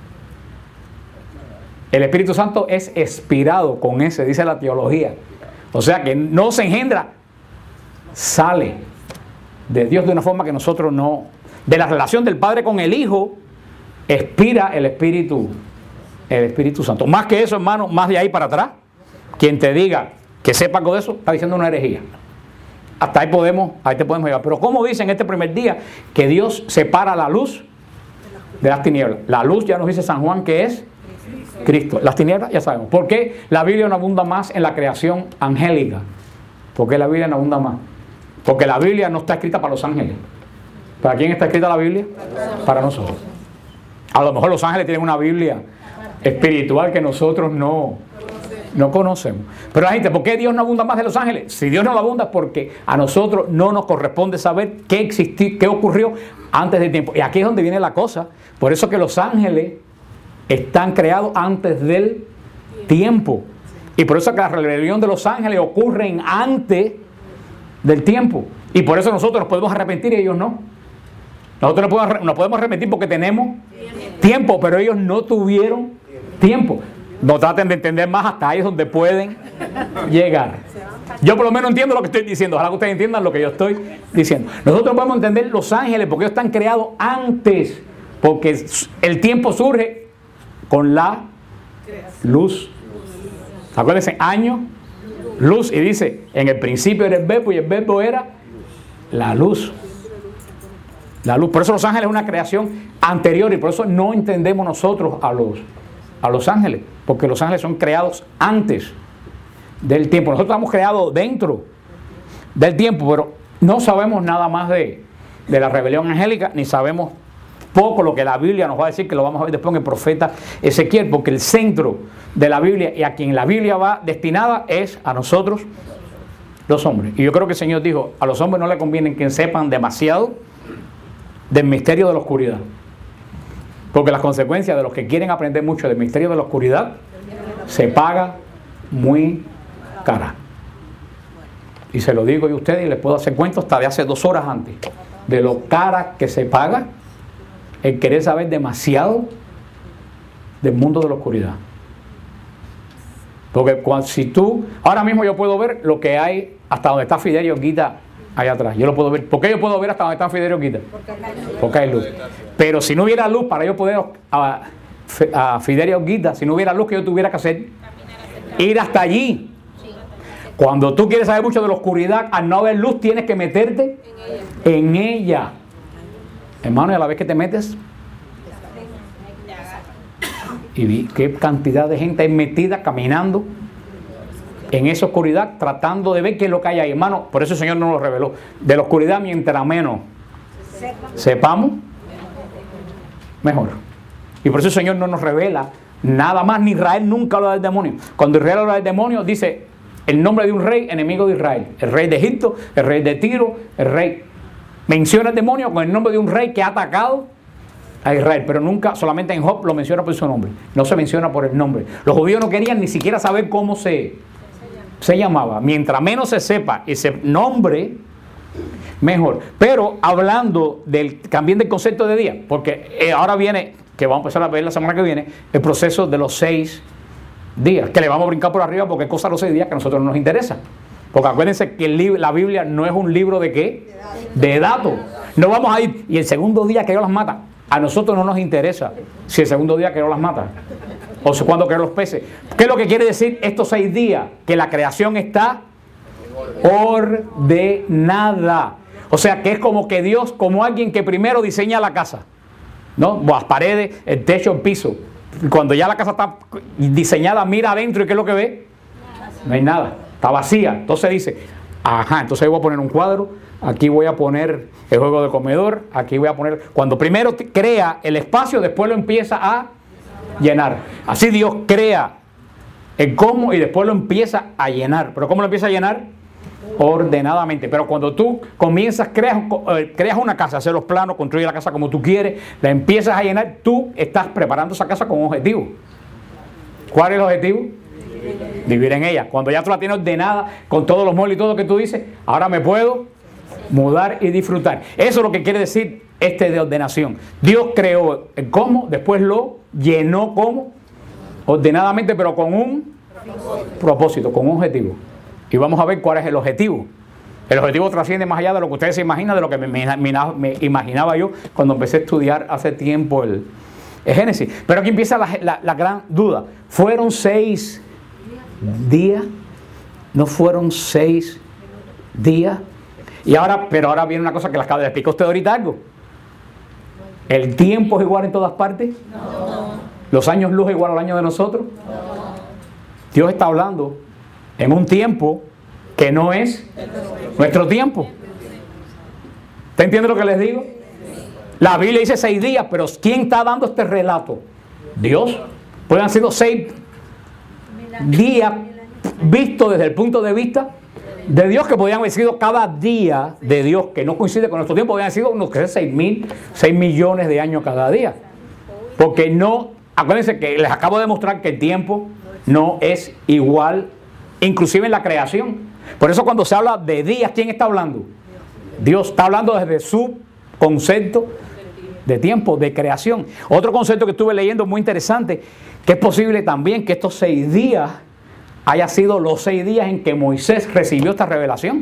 El Espíritu Santo es expirado con ese, dice la teología. O sea que no se engendra, sale de Dios de una forma que nosotros no. De la relación del Padre con el Hijo, expira el Espíritu El Espíritu Santo. Más que eso, hermano, más de ahí para atrás, quien te diga que sepa algo de eso, está diciendo una herejía. Hasta ahí podemos, ahí te podemos llegar. Pero ¿cómo dice en este primer día que Dios separa la luz de las tinieblas? La luz ya nos dice San Juan que es Cristo. Las tinieblas ya sabemos. ¿Por qué la Biblia no abunda más en la creación angélica? ¿Por qué la Biblia no abunda más? Porque la Biblia no está escrita para los ángeles. ¿Para quién está escrita la Biblia? Para nosotros. A lo mejor los ángeles tienen una Biblia espiritual que nosotros no, no conocemos. Pero la gente, ¿por qué Dios no abunda más de los ángeles? Si Dios no lo abunda es porque a nosotros no nos corresponde saber qué existió, qué ocurrió antes del tiempo. Y aquí es donde viene la cosa. Por eso que los ángeles están creados antes del tiempo. Y por eso que la rebelión de los ángeles ocurre antes del tiempo. Y por eso nosotros nos podemos arrepentir y ellos no. Nosotros nos podemos, nos podemos arrepentir porque tenemos tiempo, pero ellos no tuvieron tiempo. No traten de entender más, hasta ahí es donde pueden llegar. Yo por lo menos entiendo lo que estoy diciendo. Ojalá que ustedes entiendan lo que yo estoy diciendo. Nosotros podemos entender los ángeles porque ellos están creados antes. Porque el tiempo surge con la luz. Acuérdense, año, luz. Y dice, en el principio era el verbo y el verbo era la luz. La luz. Por eso los ángeles es una creación anterior y por eso no entendemos nosotros a los, a los ángeles, porque los ángeles son creados antes del tiempo. Nosotros estamos creados dentro del tiempo, pero no sabemos nada más de, de la rebelión angélica, ni sabemos poco lo que la Biblia nos va a decir, que lo vamos a ver después en el profeta Ezequiel, porque el centro de la Biblia y a quien la Biblia va destinada es a nosotros los hombres. Y yo creo que el Señor dijo, a los hombres no les conviene que sepan demasiado del misterio de la oscuridad, porque las consecuencias de los que quieren aprender mucho del misterio de la oscuridad se paga muy cara. Y se lo digo yo a ustedes y les puedo hacer cuento hasta de hace dos horas antes de lo cara que se paga el querer saber demasiado del mundo de la oscuridad. Porque cuando, si tú, ahora mismo yo puedo ver lo que hay hasta donde está Fidel y Olguita allá atrás. Yo lo puedo ver. ¿Por qué yo puedo ver hasta donde está Fidel y Olguita? Porque hay luz. Pero si no hubiera luz para yo poder a, a Fidel y Olguita, si no hubiera luz, que yo tuviera que hacer, ir hasta allí. Cuando tú quieres saber mucho de la oscuridad, al no haber luz, tienes que meterte en ella. Hermano, y a la vez que te metes, y vi qué cantidad de gente hay metida caminando en esa oscuridad, tratando de ver qué es lo que hay ahí. Hermano, por eso el Señor nos lo reveló. De la oscuridad, mientras menos sepamos, mejor. Y por eso el Señor no nos revela nada más, ni Israel nunca habla del demonio. Cuando Israel habla del demonio, dice el nombre de un rey enemigo de Israel. El rey de Egipto, el rey de Tiro, el rey. Menciona el demonio con el nombre de un rey que ha atacado a Israel, pero nunca, solamente en Job lo menciona por su nombre. No se menciona por el nombre. Los judíos no querían ni siquiera saber cómo se, se llamaba. Mientras menos se sepa ese nombre, mejor. Pero hablando del, también del concepto de día, porque eh, ahora viene, que vamos a empezar a ver la semana que viene, el proceso de los seis días, que le vamos a brincar por arriba porque es cosa de los seis días que a nosotros no nos interesa. Porque acuérdense que el, la Biblia no es un libro de qué, de datos. No vamos a ir, y el segundo día que Dios las mata, a nosotros no nos interesa si el segundo día que Dios las mata, o si cuando creó los peces. ¿Qué es lo que quiere decir estos seis días? Que la creación está ordenada. O sea, que es como que Dios, como alguien que primero diseña la casa, ¿no? Las paredes, el techo, el piso. Cuando ya la casa está diseñada, mira adentro y ¿qué es lo que ve? No hay nada, está vacía. Entonces dice, ajá, entonces ahí voy a poner un cuadro, aquí voy a poner el juego de comedor, aquí voy a poner... Cuando primero crea el espacio, después lo empieza a llenar. Así Dios crea el cómo y después lo empieza a llenar. ¿Pero cómo lo empieza a llenar? Ordenadamente. Pero cuando tú comienzas, creas, creas una casa, hacer los planos, construir la casa como tú quieres, la empiezas a llenar, tú estás preparando esa casa con un objetivo. ¿Cuál es el objetivo? Vivir en ella. Cuando ya tú la tienes ordenada, con todos los muebles y todo lo que tú dices, ahora me puedo mudar y disfrutar. Eso es lo que quiere decir este de ordenación. Dios creó el cómo, después lo llenó como ordenadamente, pero con un propósito, con un objetivo. Y vamos a ver cuál es el objetivo. El objetivo trasciende más allá de lo que ustedes se imaginan, de lo que me, me, me imaginaba yo cuando empecé a estudiar hace tiempo el, el Génesis. Pero aquí empieza la, la, la gran duda. ¿Fueron seis días? ¿No fueron seis días? Y ahora, pero ahora viene una cosa que les acabo de explicar a usted ahorita algo. ¿El tiempo es igual en todas partes? No. ¿Los años luz es igual al año de nosotros? No. Dios está hablando en un tiempo que no es nuestro tiempo. ¿Usted entiende lo que les digo? La Biblia dice seis días, pero ¿quién está dando este relato? Dios. Pueden haber sido seis días vistos desde el punto de vista de Dios, que podían haber sido cada día de Dios, que no coincide con nuestro tiempo, podían haber sido unos seis mil, seis millones de años cada día. Porque no, acuérdense que les acabo de demostrar que el tiempo no es igual, inclusive en la creación. Por eso cuando se habla de días, ¿quién está hablando? Dios está hablando desde su concepto de tiempo, de creación. Otro concepto que estuve leyendo muy interesante, que es posible también que estos seis días haya sido los seis días en que Moisés recibió esta revelación.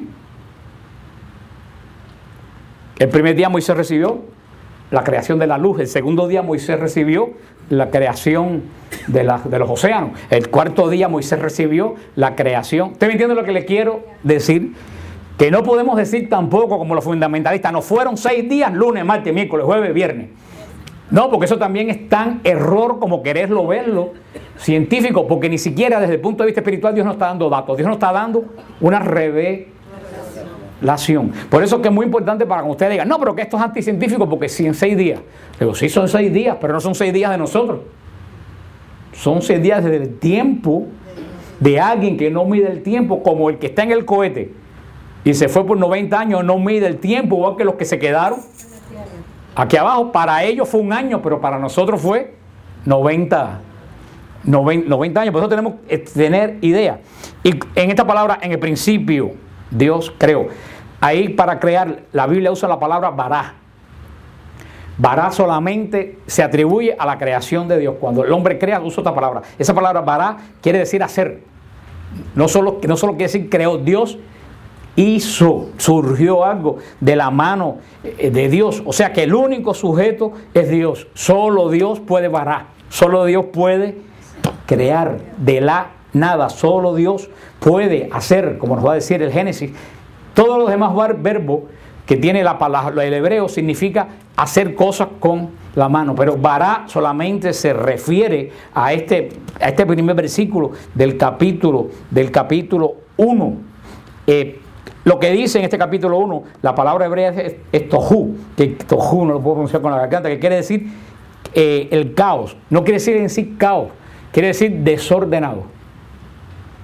El primer día Moisés recibió la creación de la luz. El segundo día Moisés recibió la creación de, la, de los océanos. El cuarto día Moisés recibió la creación. ¿Usted me entiende lo que le quiero decir? Que no podemos decir tampoco como los fundamentalistas, no fueron seis días, lunes, martes, miércoles, jueves, viernes. No, porque eso también es tan error como quererlo verlo científico, porque ni siquiera desde el punto de vista espiritual Dios no está dando datos, Dios nos está dando una revelación. Por eso es que es muy importante para que ustedes digan, no, pero que esto es anticientífico, porque si en seis días, digo, sí son seis días, pero no son seis días de nosotros, son seis días desde el tiempo de alguien que no mide el tiempo, como el que está en el cohete y se fue por noventa años, no mide el tiempo, igual que los que se quedaron aquí abajo. Para ellos fue un año, pero para nosotros fue noventa, noventa, noventa años. Por eso tenemos que tener idea. Y en esta palabra, en el principio, Dios creó. Ahí para crear, la Biblia usa la palabra bará. Bará solamente se atribuye a la creación de Dios. Cuando el hombre crea, usa esta palabra. Esa palabra bará quiere decir hacer. No solo, no solo quiere decir creó, Dios hizo, surgió algo de la mano de Dios. O sea que el único sujeto es Dios. Solo Dios puede barar. Solo Dios puede crear de la nada. Solo Dios puede hacer, como nos va a decir el Génesis. Todos los demás verbos que tiene la palabra, el hebreo, significa hacer cosas con la mano. Pero bará solamente se refiere a este, a este primer versículo del capítulo, del capítulo uno. Eh, Lo que dice en este capítulo uno, la palabra hebrea es, es tohu, que tohu no lo puedo pronunciar con la garganta, que quiere decir eh, el caos. No quiere decir en sí caos, quiere decir desordenado.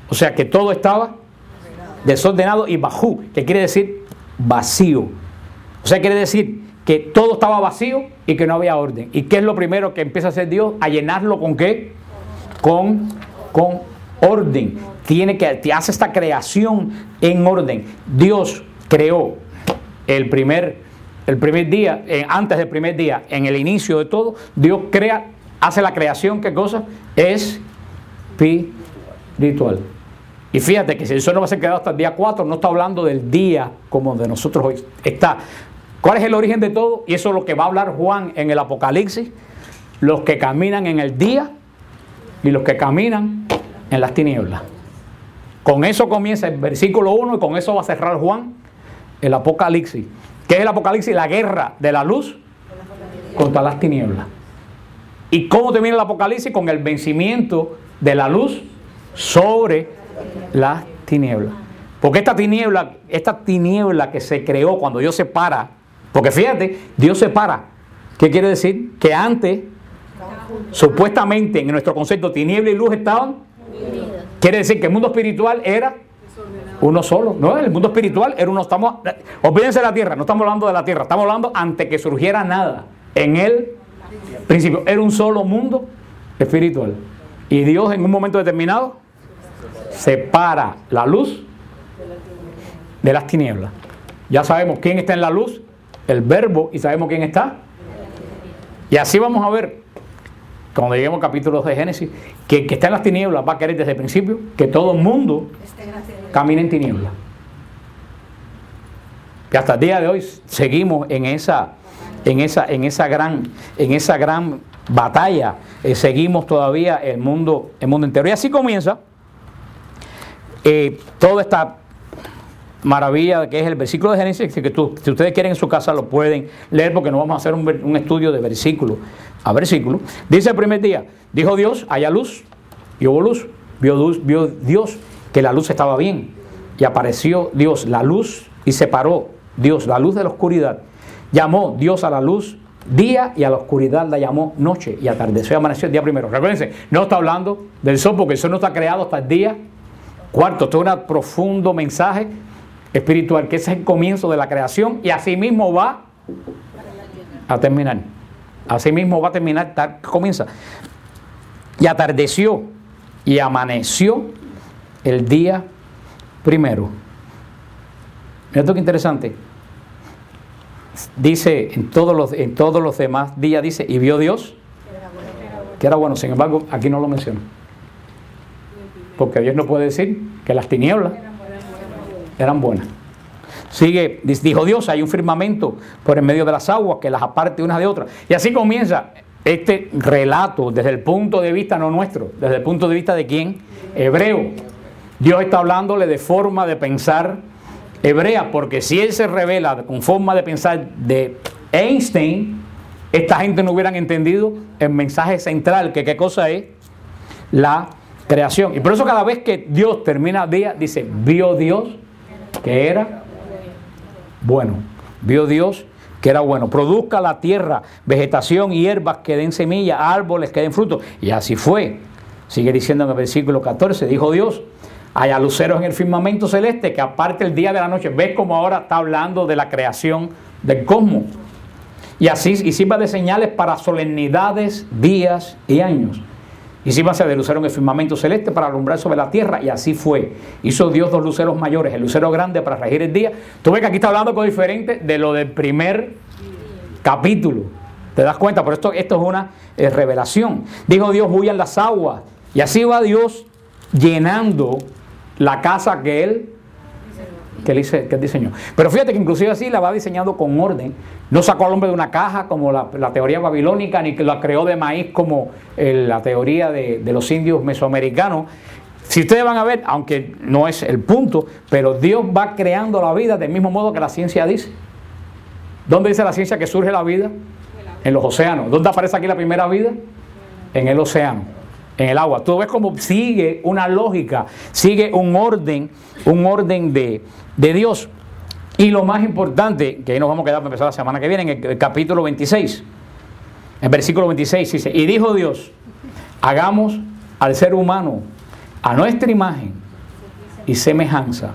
O sea que todo estaba desordenado y bajú, que quiere decir vacío. O sea, quiere decir que todo estaba vacío y que no había orden. ¿Y qué es lo primero que empieza a hacer Dios? A llenarlo ¿con qué? Con, con orden. Tiene que, te hace esta creación en orden. Dios creó el primer, el primer día, eh, antes del primer día, en el inicio de todo, Dios crea, hace la creación, ¿qué cosa? Espiritual. Y fíjate que si el sol no va a ser creado hasta el día cuatro, no está hablando del día como de nosotros hoy está. ¿Cuál es el origen de todo? Y eso es lo que va a hablar Juan en el Apocalipsis. Los que caminan en el día y los que caminan en las tinieblas. Con eso comienza el versículo uno y con eso va a cerrar Juan el Apocalipsis. ¿Qué es el Apocalipsis? La guerra de la luz contra las tinieblas. ¿Y cómo termina el Apocalipsis? Con el vencimiento de la luz sobre las tinieblas. Porque esta tiniebla, esta tiniebla que se creó cuando Dios se para, porque fíjate, Dios se para. ¿Qué quiere decir? Que antes, supuestamente en nuestro concepto, tiniebla y luz estaban unidas. Quiere decir que el mundo espiritual era uno solo. No, el mundo espiritual era uno. Estamos, olvídense de la tierra, no estamos hablando de la tierra, estamos hablando antes que surgiera nada. En el principio era un solo mundo espiritual. Y Dios en un momento determinado separa la luz de las tinieblas. Ya sabemos quién está en la luz, el verbo, y sabemos quién está. Y así vamos a ver, cuando lleguemos al capítulo de Génesis, que el que está en las tinieblas va a querer desde el principio que todo el mundo camine en tinieblas. Y hasta el día de hoy seguimos en esa, en esa, en esa gran, en esa gran batalla. Eh, seguimos todavía el mundo, el mundo entero. Y así comienza eh, toda esta maravilla que es el versículo de Génesis, que tú, si ustedes quieren en su casa lo pueden leer, porque no vamos a hacer un, un estudio de versículo a versículo. Dice el primer día, dijo Dios, haya luz, y hubo luz. Vio, luz, vio Dios que la luz estaba bien, y apareció Dios la luz, y separó Dios la luz de la oscuridad. Llamó Dios a la luz día, y a la oscuridad la llamó noche, y atardeció y amaneció el día primero. Recuérdense, no está hablando del sol, porque el sol no está creado hasta el día cuarto. Esto es un profundo mensaje espiritual, que ese es el comienzo de la creación, y así mismo va a terminar. Así mismo va a terminar, tal comienza. Y atardeció y amaneció el día primero. Mira esto que interesante. Dice en todos los, en todos los demás días, dice, y vio Dios que era bueno. Sin embargo, aquí no lo menciona. Porque Dios no puede decir que las tinieblas eran buenas. Sigue, dijo Dios, hay un firmamento por en medio de las aguas que las aparte unas de otras. Y así comienza este relato desde el punto de vista no nuestro, desde el punto de vista de quién, hebreo. Dios está hablándole de forma de pensar hebrea, porque si Él se revela con forma de pensar de Einstein, esta gente no hubieran entendido el mensaje central, que qué cosa es la creación. Y por eso cada vez que Dios termina el día, dice, vio Dios que era bueno. Vio Dios que era bueno. Produzca la tierra vegetación y hierbas que den semilla, árboles que den fruto. Y así fue. Sigue diciendo en el versículo catorce, dijo Dios, haya luceros en el firmamento celeste que aparte el día de la noche. ¿Ves cómo ahora está hablando de la creación del cosmos? Y así y sirva de señales para solemnidades, días y años. Y sírvase de lucero en el firmamento celeste para alumbrar sobre la tierra. Y así fue. Hizo Dios dos luceros mayores, el lucero grande para regir el día. Tú ves que aquí está hablando algo diferente de lo del primer capítulo. ¿Te das cuenta? Por esto, esto es una eh, revelación. Dijo Dios, huyan las aguas. Y así va Dios llenando la casa que él, que él, dice, que él diseñó. Pero fíjate que inclusive así la va diseñando con orden. No sacó al hombre de una caja como la, la teoría babilónica, ni que la creó de maíz como eh, la teoría de, de los indios mesoamericanos. Si ustedes van a ver, aunque no es el punto, pero Dios va creando la vida del mismo modo que la ciencia dice. ¿Dónde dice la ciencia que surge la vida? En los océanos. ¿Dónde aparece aquí la primera vida? En el océano, en el agua. Tú ves cómo sigue una lógica, sigue un orden, un orden de, de Dios. Y lo más importante, que ahí nos vamos a quedar para empezar la semana que viene, en el, el capítulo veintiséis, el versículo veintiséis dice, y dijo Dios, hagamos al ser humano a nuestra imagen, y semejanza.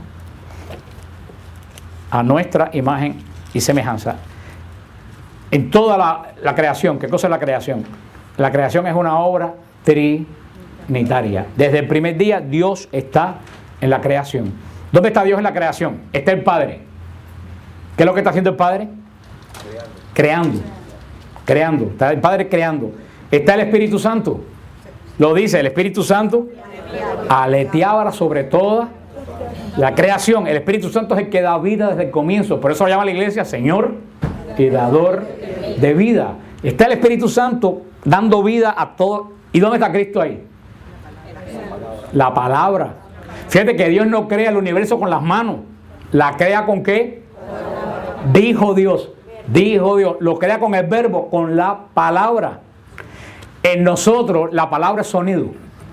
A nuestra imagen y semejanza. En toda la, la creación, ¿qué cosa es la creación? La creación es una obra trinitaria. Desde el primer día Dios está en la creación. ¿Dónde está Dios en la creación? Está el Padre. ¿Qué es lo que está haciendo el Padre? Creando. Creando. Está el Padre creando. Está el Espíritu Santo. Lo dice el Espíritu Santo. Aleteaba sobre toda la creación. El Espíritu Santo es el que da vida desde el comienzo. Por eso lo llama la iglesia Señor y dador de vida. Está el Espíritu Santo dando vida a todo. ¿Y dónde está Cristo ahí? La palabra. Fíjate que Dios no crea el universo con las manos. ¿La crea con qué? Dijo Dios. Dijo Dios. Lo crea con el verbo, con la palabra. En nosotros la palabra es sonido.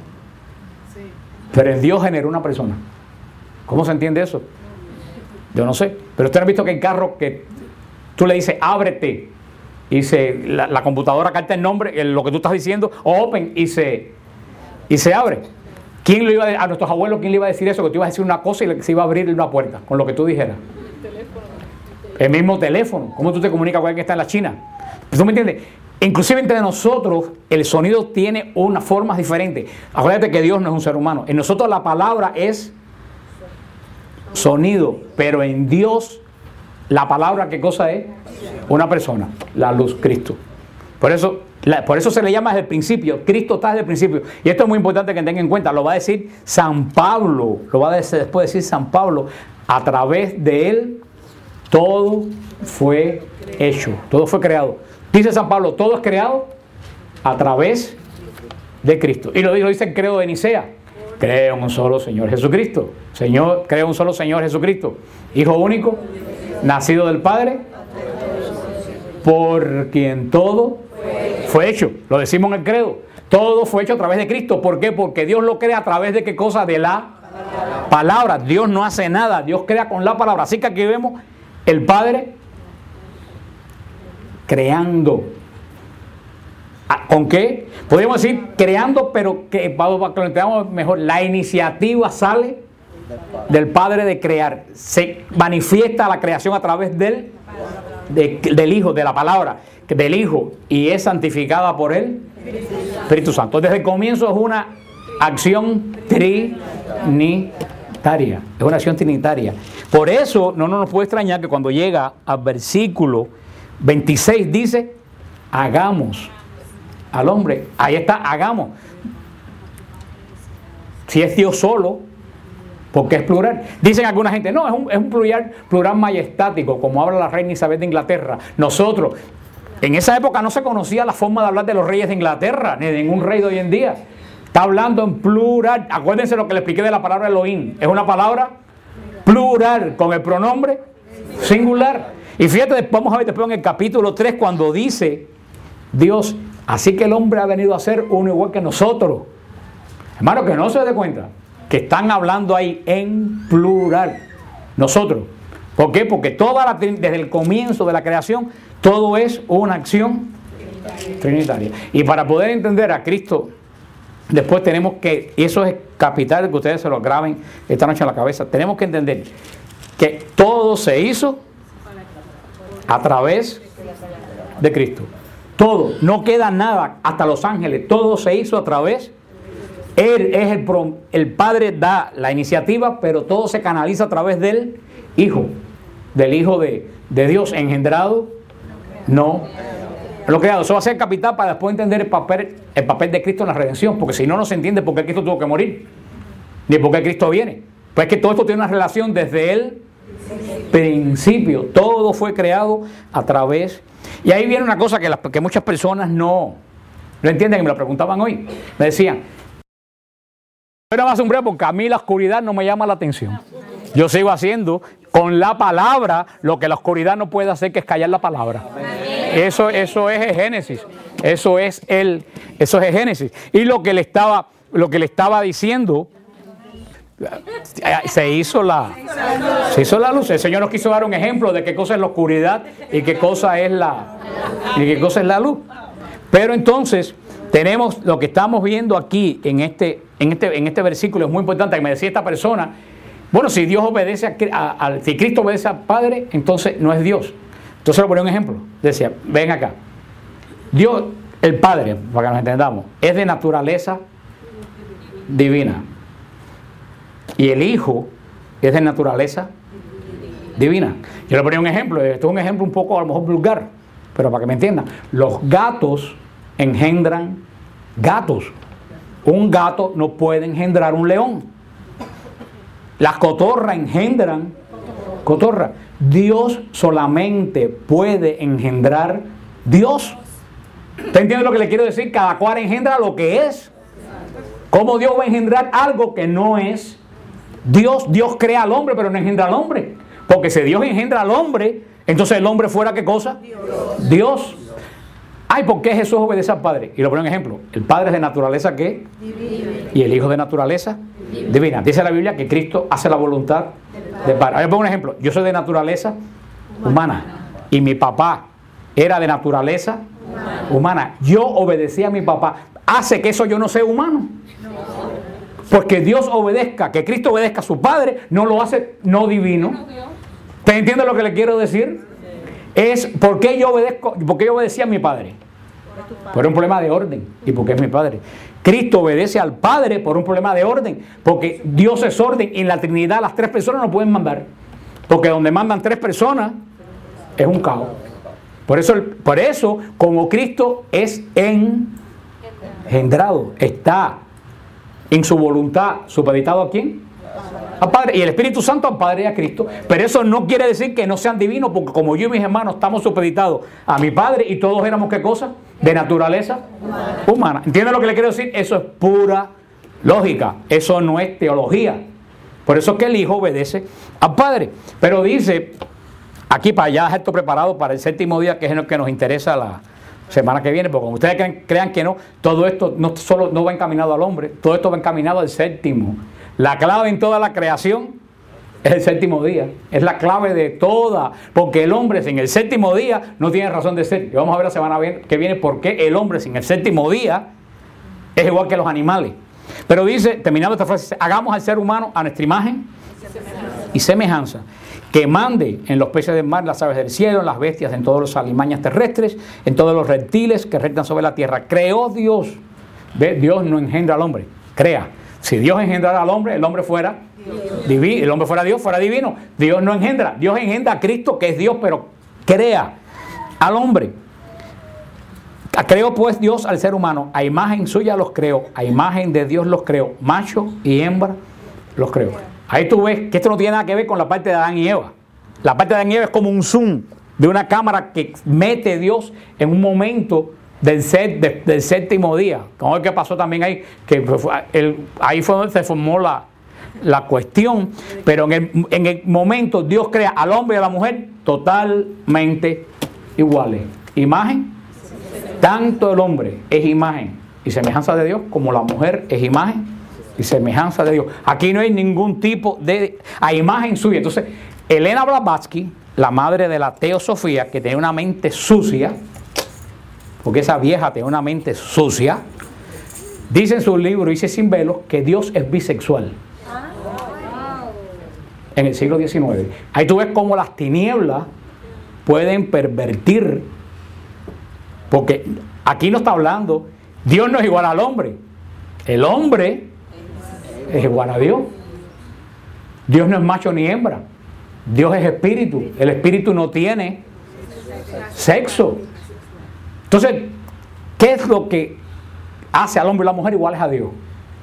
Pero en Dios generó una persona. ¿Cómo se entiende eso? Yo no sé. Pero ustedes han visto que hay carros que tú le dices ábrete y se, la, la computadora capta el nombre, el, lo que tú estás diciendo, o open y se, y se abre. ¿Quién le iba a, a nuestros abuelos, quién le iba a decir eso? Que tú ibas a decir una cosa y se iba a abrir una puerta con lo que tú dijeras. El mismo teléfono. ¿Cómo tú te comunicas con alguien que está en la China? ¿Tú me entiendes? Inclusive entre nosotros el sonido tiene unas formas diferentes. Acuérdate que Dios no es un ser humano. En nosotros la palabra es sonido, pero en Dios la palabra, ¿qué cosa es? Una persona, la luz, Cristo. Por eso, la, por eso se le llama desde el principio. Cristo está desde el principio. Y esto es muy importante que tengan en cuenta. Lo va a decir San Pablo. Lo va a decir, después decir San Pablo. A través de él todo fue hecho. Todo fue creado. Dice San Pablo, todo es creado a través de Cristo. Y lo, lo dice el credo de Nicea. Creo en un solo Señor Jesucristo. Señor, creo en un solo Señor Jesucristo. Hijo único, nacido del Padre, por quien todo fue hecho. Lo decimos en el credo. Todo fue hecho a través de Cristo. ¿Por qué? Porque Dios lo crea a través de qué cosa? De la palabra. Dios no hace nada. Dios crea con la palabra. Así que aquí vemos el Padre creando. ¿Con qué? Podríamos decir creando, pero que para que lo entendamos mejor, la iniciativa sale del Padre de crear. Se manifiesta la creación a través del, de, del Hijo, de la palabra, del Hijo, y es santificada por el Espíritu Santo. Desde el comienzo es una acción trinitaria. Es una acción trinitaria. Por eso no nos puede extrañar que cuando llega al versículo veintiséis dice, hagamos al hombre. Ahí está, hagamos. Si es Dios solo, porque es plural. Dicen alguna gente, no, es un, es un plural, plural majestático, como habla la reina Isabel de Inglaterra. Nosotros, en esa época no se conocía la forma de hablar de los reyes de Inglaterra, ni de ningún rey de hoy en día. Está hablando en plural. Acuérdense lo que le expliqué de la palabra Elohim. Es una palabra plural, con el pronombre singular. Y fíjate, vamos a ver después en el capítulo tres, cuando dice Dios, así que el hombre ha venido a ser uno igual que nosotros. Hermano, que no se dé cuenta que están hablando ahí en plural. Nosotros. ¿Por qué? Porque toda la, desde el comienzo de la creación, todo es una acción trinitaria. Y para poder entender a Cristo, después tenemos que, y eso es capital que ustedes se lo graben esta noche en la cabeza, tenemos que entender que todo se hizo a través de Cristo. Todo, no queda nada, hasta los ángeles, todo se hizo a través. Él es el, el Padre da la iniciativa, pero todo se canaliza a través del Hijo, del Hijo de, de Dios, engendrado, no lo creado. Eso va a ser capital para después entender el papel, el papel de Cristo en la redención, porque si no, no se entiende por qué Cristo tuvo que morir, ni por qué Cristo viene. Pues es que todo esto tiene una relación desde el principio. Todo fue creado a través. Y ahí viene una cosa que, las, que muchas personas no, no entienden, y me lo preguntaban hoy. Me decían, era más hombre porque a mí la oscuridad no me llama la atención. Yo sigo haciendo con la palabra lo que la oscuridad no puede hacer, que es callar la palabra. Eso, eso es el Génesis. Eso es el, eso es el Génesis. Y lo que le estaba, lo que le estaba diciendo, se hizo la, se hizo la luz. El Señor nos quiso dar un ejemplo de qué cosa es la oscuridad y qué cosa es la, y qué cosa es la luz. Pero entonces tenemos lo que estamos viendo aquí en este, en este, en este versículo, es muy importante, que me decía esta persona Bueno, si Dios obedece a, a, a si Cristo obedece al Padre, entonces no es Dios. Entonces le ponía un ejemplo. Decía, ven acá. Dios, el Padre, para que nos entendamos, es de naturaleza divina. Y el Hijo es de naturaleza divina. Yo le ponía un ejemplo. Esto es un ejemplo un poco a lo mejor vulgar, pero para que me entiendan. Los gatos engendran gatos. Un gato no puede engendrar un león. Las cotorras engendran cotorras. Dios solamente puede engendrar Dios. ¿Usted entiende lo que le quiero decir? Cada cual engendra lo que es. ¿Cómo Dios va a engendrar algo que no es Dios? Dios crea al hombre, pero no engendra al hombre. Porque si Dios engendra al hombre, entonces el hombre fuera ¿qué cosa? Dios. Dios. Ay, ¿por qué Jesús obedece al Padre? Y lo pongo un ejemplo. El Padre es de naturaleza ¿qué? Divina. Y el Hijo de naturaleza divina. Divina. Dice la Biblia que Cristo hace la voluntad del Padre. Ahora pongo un ejemplo. Yo soy de naturaleza humana. humana. Y mi papá era de naturaleza humana. humana. Yo obedecí a mi papá. ¿Hace que eso yo no sea humano? No. Porque Dios obedezca, que Cristo obedezca a su Padre, no lo hace no divino. ¿Te entiendes lo que le quiero decir? Es ¿por qué yo obedezco? ¿Por qué yo obedecía a mi padre? Por un problema de orden. ¿Y porque es mi padre? Cristo obedece al Padre por un problema de orden. Porque Dios es orden y en la Trinidad las tres personas no pueden mandar. Porque donde mandan tres personas es un caos. Por eso, por eso como Cristo es engendrado, está en su voluntad supeditado ¿a quién? Al Padre, y el Espíritu Santo al Padre y a Cristo. Pero eso no quiere decir que no sean divinos, porque como yo y mis hermanos estamos supeditados a mi Padre y todos éramos ¿qué cosa? De naturaleza humana. humana. ¿Entiendes lo que le quiero decir? Eso es pura lógica, eso no es teología. Por eso es que el Hijo obedece al Padre. Pero dice, aquí para ya dejar esto preparado para el séptimo día, que es lo que nos interesa la semana que viene, porque como ustedes crean, crean que no, todo esto no solo no va encaminado al hombre, todo esto va encaminado al séptimo. La clave en toda la creación es el séptimo día. Es la clave de toda. Porque el hombre sin el séptimo día no tiene razón de ser. Y vamos a ver la semana que viene por qué el hombre sin el séptimo día es igual que los animales. Pero dice, terminando esta frase, hagamos al ser humano a nuestra imagen y semejanza. Que mande en los peces del mar, las aves del cielo, en las bestias, en todos los alimañas terrestres, en todos los reptiles que rectan sobre la tierra. Creó Dios. ¿Ve? Dios no engendra al hombre, crea. Si Dios engendrara al hombre, el hombre fuera divino, el hombre fuera Dios, fuera divino. Dios no engendra, Dios engendra a Cristo que es Dios, pero crea al hombre. Creó pues Dios al ser humano, a imagen suya los creó, a imagen de Dios los creó, macho y hembra los creó. Ahí tú ves que esto no tiene nada que ver con la parte de Adán y Eva. La parte de Adán y Eva es como un zoom de una cámara que mete Dios en un momento Del, set, de, del séptimo día, como el que pasó también ahí, que el, ahí fue donde se formó la, la cuestión, pero en el, en el momento Dios crea al hombre y a la mujer totalmente iguales. Imagen, tanto el hombre es imagen y semejanza de Dios, como la mujer es imagen y semejanza de Dios. Aquí no hay ningún tipo de a imagen suya. Entonces, Elena Blavatsky, la madre de la teosofía, que tenía una mente sucia, porque esa vieja tiene una mente sucia, dice en su libro, dice sin velo, que Dios es bisexual. En el siglo diecinueve. Ahí tú ves cómo las tinieblas pueden pervertir, porque aquí no está hablando, Dios no es igual al hombre, el hombre es igual a Dios. Dios no es macho ni hembra, Dios es espíritu, el espíritu no tiene sexo. Entonces, ¿qué es lo que hace al hombre y la mujer iguales a Dios?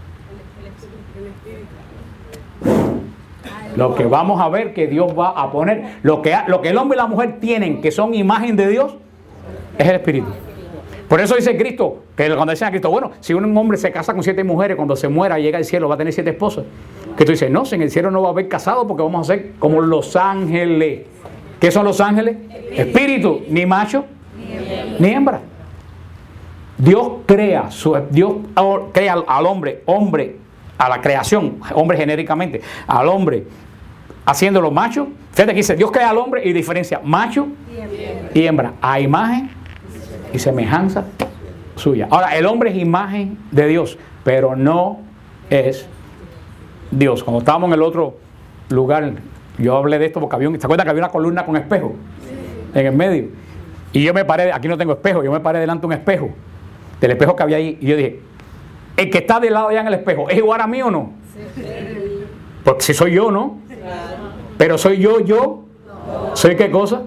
Lo que vamos a ver que Dios va a poner, lo que, lo que el hombre y la mujer tienen, que son imagen de Dios, es el espíritu. Por eso dice Cristo, que cuando dicen a Cristo, bueno, si un hombre se casa con siete mujeres, cuando se muera y llega al cielo va a tener siete esposas. Que tú dices, no, en el cielo no va a haber casado porque vamos a ser como los ángeles. ¿Qué son los ángeles? Espíritu, ni macho ni hembra. Dios crea, su, Dios crea al, al hombre, hombre, a la creación, hombre genéricamente, al hombre, haciéndolo macho. Fíjate que dice, Dios crea al hombre y diferencia macho y hembra, a imagen y semejanza suya. Ahora, el hombre es imagen de Dios, pero no es Dios. Como estábamos en el otro lugar, yo hablé de esto porque había un, ¿se acuerdan que había una columna con espejo en el medio? Y yo me paré, aquí no tengo espejo, yo me paré delante de un espejo, del espejo que había ahí, y yo dije, el que está del lado allá en el espejo, ¿es igual a mí o no? Sí. Porque si soy yo, ¿no? Pero soy yo, yo, ¿soy qué cosa?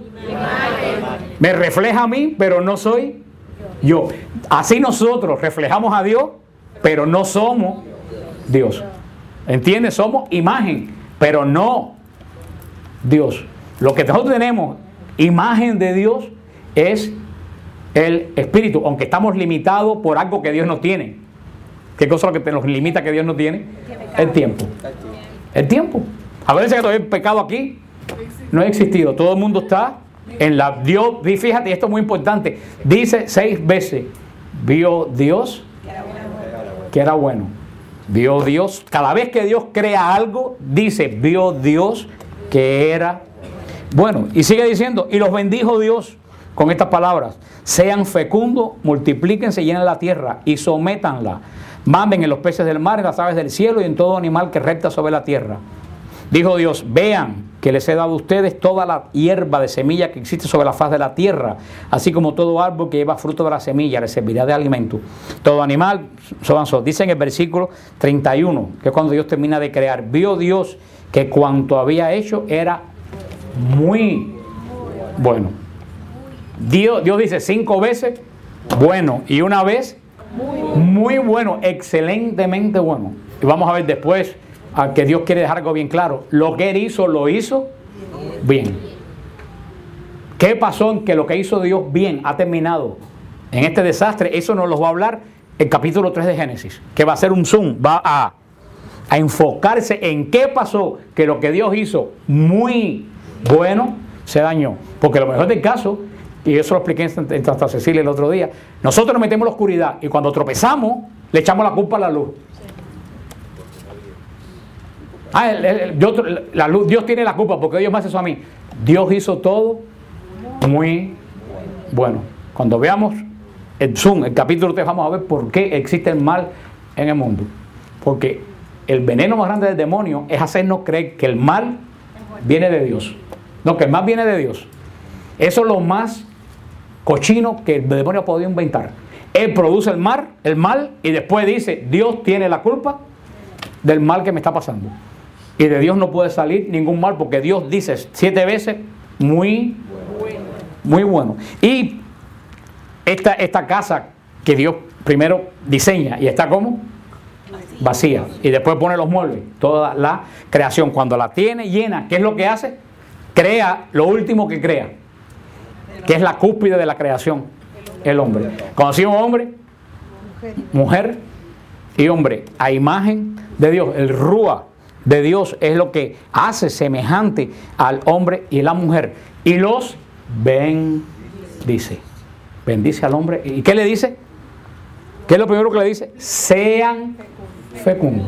Me refleja a mí, pero no soy yo. Así nosotros reflejamos a Dios, pero no somos Dios. ¿Entiendes? Somos imagen, pero no Dios. Lo que nosotros tenemos, imagen de Dios, es el Espíritu, aunque estamos limitados por algo que Dios no tiene. ¿Qué cosa es lo que nos limita que Dios no tiene? El tiempo. El tiempo. A veces que todavía el pecado aquí no ha existido. Todo el mundo está en la... Dios, fíjate, esto es muy importante. Dice seis veces, vio Dios que era bueno. Vio Dios. Cada vez que Dios crea algo, dice, vio Dios que era bueno. Y sigue diciendo, y los bendijo Dios con estas palabras: sean fecundos, multiplíquense, llenen la tierra y sométanla. Manden en los peces del mar, en las aves del cielo y en todo animal que repta sobre la tierra. Dijo Dios, vean que les he dado a ustedes toda la hierba de semilla que existe sobre la faz de la tierra, así como todo árbol que lleva fruto de la semilla, les servirá de alimento. Todo animal, so, so, dice en el versículo treinta y uno, que es cuando Dios termina de crear, vio Dios que cuanto había hecho era muy bueno. Dios, Dios dice cinco veces bueno y una vez muy bueno, excelentemente bueno. Y vamos a ver después a que Dios quiere dejar algo bien claro. Lo que Él hizo, lo hizo bien. ¿Qué pasó en que lo que hizo Dios bien ha terminado en este desastre? Eso nos lo va a hablar el capítulo tres de Génesis, que va a ser un zoom, va a, a enfocarse en qué pasó que lo que Dios hizo muy bueno se dañó. Porque lo mejor del caso, y eso lo expliqué en, en Santa Cecilia el otro día, nosotros nos metemos en la oscuridad y cuando tropezamos le echamos la culpa a la luz. Ah, el, el, el, Dios, la luz, Dios tiene la culpa porque Dios me hace eso a mí. Dios hizo todo muy bueno. Cuando veamos el Zoom, el capítulo tres, vamos a ver por qué existe el mal en el mundo. Porque el veneno más grande del demonio es hacernos creer que el mal viene de Dios. No, que el mal viene de Dios. Eso es lo más cochino que el demonio ha podido inventar. Él produce el mal, el mal y después dice, Dios tiene la culpa del mal que me está pasando. Y de Dios no puede salir ningún mal porque Dios dice siete veces muy, muy bueno. Y esta, esta casa que Dios primero diseña y está como vacía. Y después pone los muebles, toda la creación. Cuando la tiene llena, ¿qué es lo que hace? Crea lo último que crea, que es la cúspide de la creación, el hombre. Cuando decimos hombre, mujer y hombre, a imagen de Dios, el Rúa de Dios es lo que hace semejante al hombre y la mujer. Y los bendice. Bendice al hombre. ¿Y qué le dice? ¿Qué es lo primero que le dice? Sean fecundos.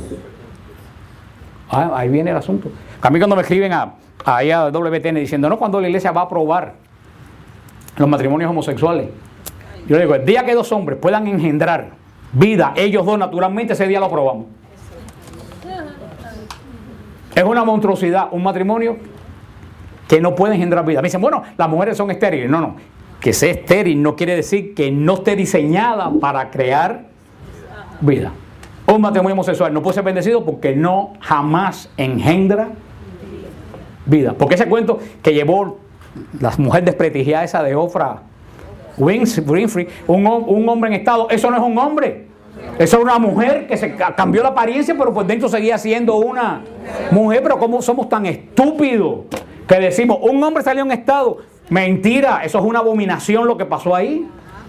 Ah, ahí viene el asunto. A mí cuando me escriben a, a, a W T N diciendo, no, cuando la iglesia va a aprobar los matrimonios homosexuales, yo le digo, el día que dos hombres puedan engendrar vida, ellos dos naturalmente, ese día lo aprobamos. Es una monstruosidad, un matrimonio que no puede engendrar vida. Me dicen, bueno, las mujeres son estériles. No, no, que sea estéril no quiere decir que no esté diseñada para crear vida. Un matrimonio homosexual no puede ser bendecido porque no jamás engendra vida. Porque ese cuento que llevó la mujer desprestigiada esa de Oprah Winfrey, un, un hombre en estado, eso no es un hombre. Eso es una mujer que se cambió la apariencia, pero por dentro seguía siendo una mujer. Pero ¿cómo somos tan estúpidos que decimos, un hombre salió en estado? Mentira, eso es una abominación lo que pasó ahí.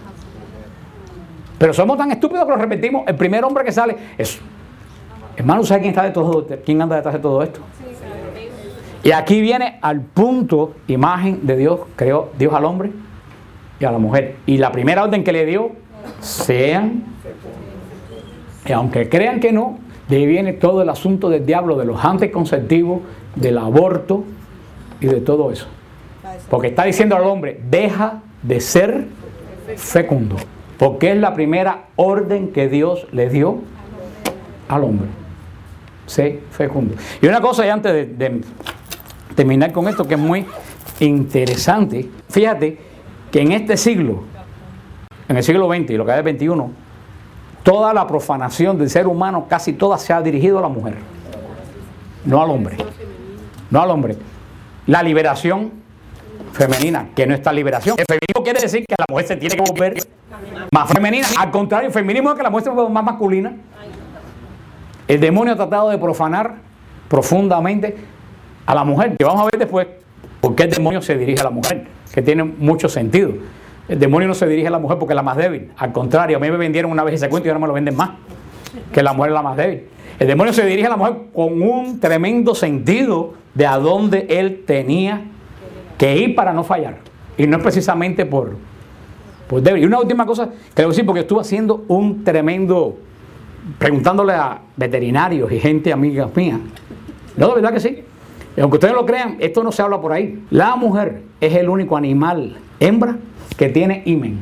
Pero somos tan estúpidos que lo repetimos. El primer hombre que sale es... Hermano, ¿sabe quién está de todo, quién anda detrás de todo esto? Y aquí viene al punto, imagen de Dios, creó Dios al hombre y a la mujer. Y la primera orden que le dio, sean... Y aunque crean que no, de ahí viene todo el asunto del diablo, de los anticonceptivos, del aborto y de todo eso. Porque está diciendo al hombre, deja de ser fecundo. Porque es la primera orden que Dios le dio al hombre. sé fecundo. Y una cosa, y antes de, de terminar con esto, que es muy interesante, fíjate que en este siglo, en el siglo veinte y lo que hay del veintiuno, toda la profanación del ser humano, casi toda se ha dirigido a la mujer, no al hombre, no al hombre. La liberación femenina, que no está liberación. El feminismo quiere decir que la mujer se tiene que volver más femenina. Al contrario, el feminismo es que la mujer se vuelve más masculina. El demonio ha tratado de profanar profundamente a la mujer, que vamos a ver después por qué el demonio se dirige a la mujer, que tiene mucho sentido. El demonio no se dirige a la mujer porque es la más débil. Al contrario, a mí me vendieron una vez ese cuento y ahora me lo venden más, que la mujer es la más débil. El demonio se dirige a la mujer con un tremendo sentido de a dónde él tenía que ir para no fallar. Y no es precisamente por, por débil. Y una última cosa que debo decir, porque estuve haciendo un tremendo, preguntándole a veterinarios y gente amiga mía. No, de verdad que sí. Y aunque ustedes lo crean, esto no se habla por ahí. La mujer es el único animal hembra que tiene himen.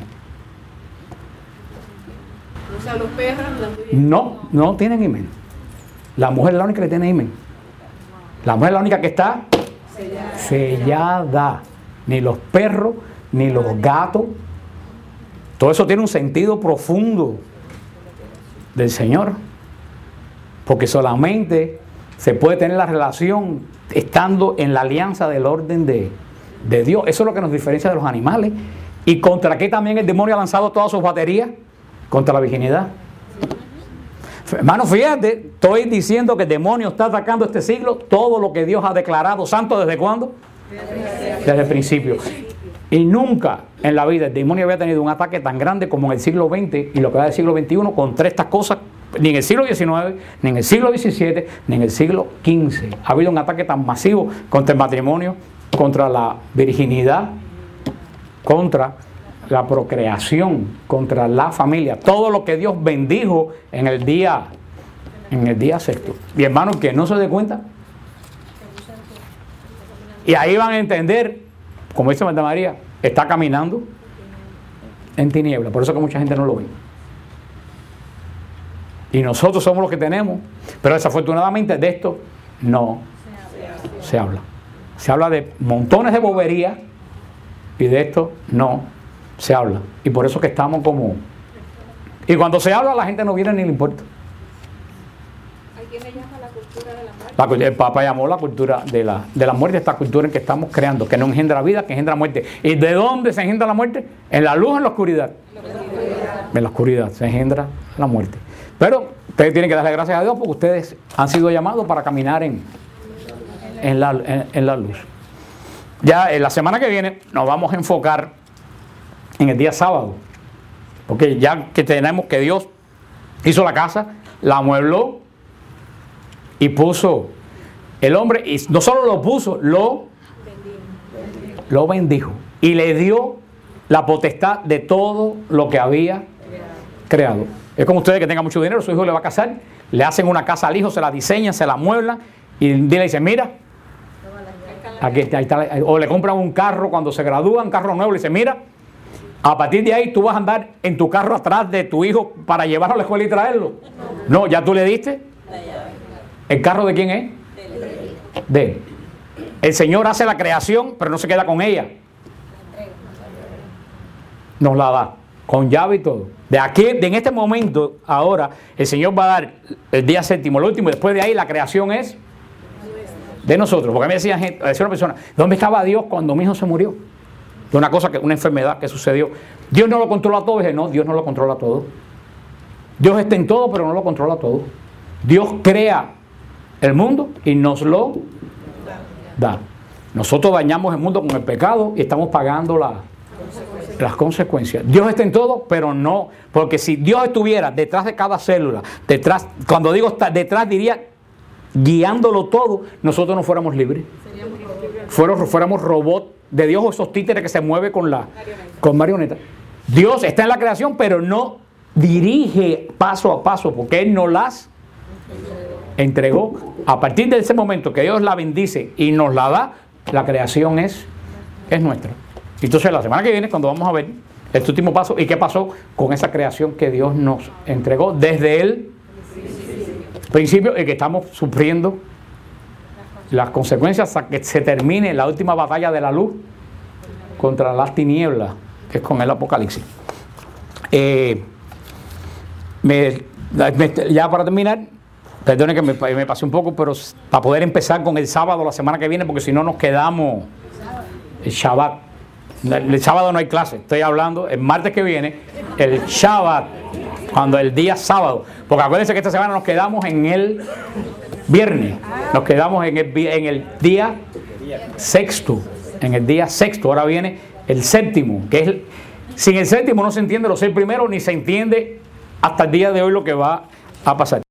O sea, los perros no, no tienen himen. La mujer es la única que tiene himen. La mujer es la única que está sellada. sellada. Ni los perros, ni los gatos. Todo eso tiene un sentido profundo del Señor. Porque solamente se puede tener la relación estando en la alianza del orden de, de Dios. Eso es lo que nos diferencia de los animales. ¿Y contra qué también el demonio ha lanzado todas sus baterías? Contra la virginidad. Hermano, fíjate, estoy diciendo que el demonio está atacando este siglo todo lo que Dios ha declarado santo. ¿Desde cuándo? Desde el principio. Y nunca en la vida el demonio había tenido un ataque tan grande como en el siglo veinte y lo que va del siglo veintiuno contra estas cosas. Ni en el siglo diecinueve, ni en el siglo diecisiete, ni en el siglo quince ha habido un ataque tan masivo contra el matrimonio, contra la virginidad, contra la procreación, contra la familia, todo lo que Dios bendijo en el día en el día sexto. Y hermanos, que no se dé cuenta. Y ahí van a entender, como dice Santa María, está caminando en tiniebla. Por eso que mucha gente no lo ve. Y nosotros somos los que tenemos, pero desafortunadamente de esto no se habla. Se habla de montones de boberías y de esto no se habla. Y por eso que estamos como... Y cuando se habla la gente no viene ni le importa. ¿A quién le llama la cultura de la muerte? La, el Papa llamó la cultura de la, de la muerte, esta cultura en que estamos creando, que no engendra vida, que engendra muerte. ¿Y de dónde se engendra la muerte? En la luz o en la oscuridad. En la oscuridad, en la oscuridad se engendra la muerte. Pero ustedes tienen que darle gracias a Dios porque ustedes han sido llamados para caminar en, en, la, en, en la luz. Ya en la semana que viene nos vamos a enfocar en el día sábado, porque ya que tenemos que Dios hizo la casa, la amuebló y puso el hombre, y no solo lo puso, lo bendijo. lo bendijo y le dio la potestad de todo lo que había creado. Es como ustedes que tengan mucho dinero, su hijo le va a casar, le hacen una casa al hijo, se la diseñan, se la amueblan y le dicen, mira, aquí está, ahí está, o le compran un carro cuando se gradúa, un carro nuevo, le dicen, mira, a partir de ahí tú vas a andar en tu carro atrás de tu hijo para llevarlo a la escuela y traerlo. No, ya tú le diste. ¿El carro de quién es? De él. El Señor hace la creación, pero no se queda con ella. Nos la da, con llave y todo. De aquí, de en este momento, ahora, el Señor va a dar el día séptimo, el último, y después de ahí la creación es de nosotros. Porque a mí me decía, gente, decía una persona, ¿dónde estaba Dios cuando mi hijo se murió? De una cosa, que una enfermedad que sucedió. Dios no lo controla todo. Y dije, no, Dios no lo controla todo. Dios está en todo, pero no lo controla todo. Dios crea el mundo y nos lo da. Nosotros dañamos el mundo con el pecado y estamos pagando la, las consecuencias. Dios está en todo, pero no. Porque si Dios estuviera detrás de cada célula, detrás, cuando digo está detrás, diría guiándolo todo, nosotros no fuéramos libres. Fuéramos, fuéramos robots de Dios o esos títeres que se mueven con la con marioneta. Dios está en la creación, pero no dirige paso a paso, porque Él nos las entregó. A partir de ese momento que Dios la bendice y nos la da, la creación es, es nuestra. Entonces la semana que viene, cuando vamos a ver este último paso y qué pasó con esa creación que Dios nos entregó desde el principio es que estamos sufriendo las consecuencias hasta que se termine la última batalla de la luz contra las tinieblas, que es con el Apocalipsis. Eh, me, me, ya para terminar, perdone que me, me pasé un poco, pero para poder empezar con el sábado la semana que viene, porque si no nos quedamos el Shabbat. El, el sábado no hay clase, estoy hablando el martes que viene, el Shabbat, cuando el día sábado, porque acuérdense que esta semana nos quedamos en el viernes, nos quedamos en el, en el día sexto, en el día sexto, ahora viene el séptimo, que es el, sin el séptimo no se entiende los seis primeros, ni se entiende hasta el día de hoy lo que va a pasar.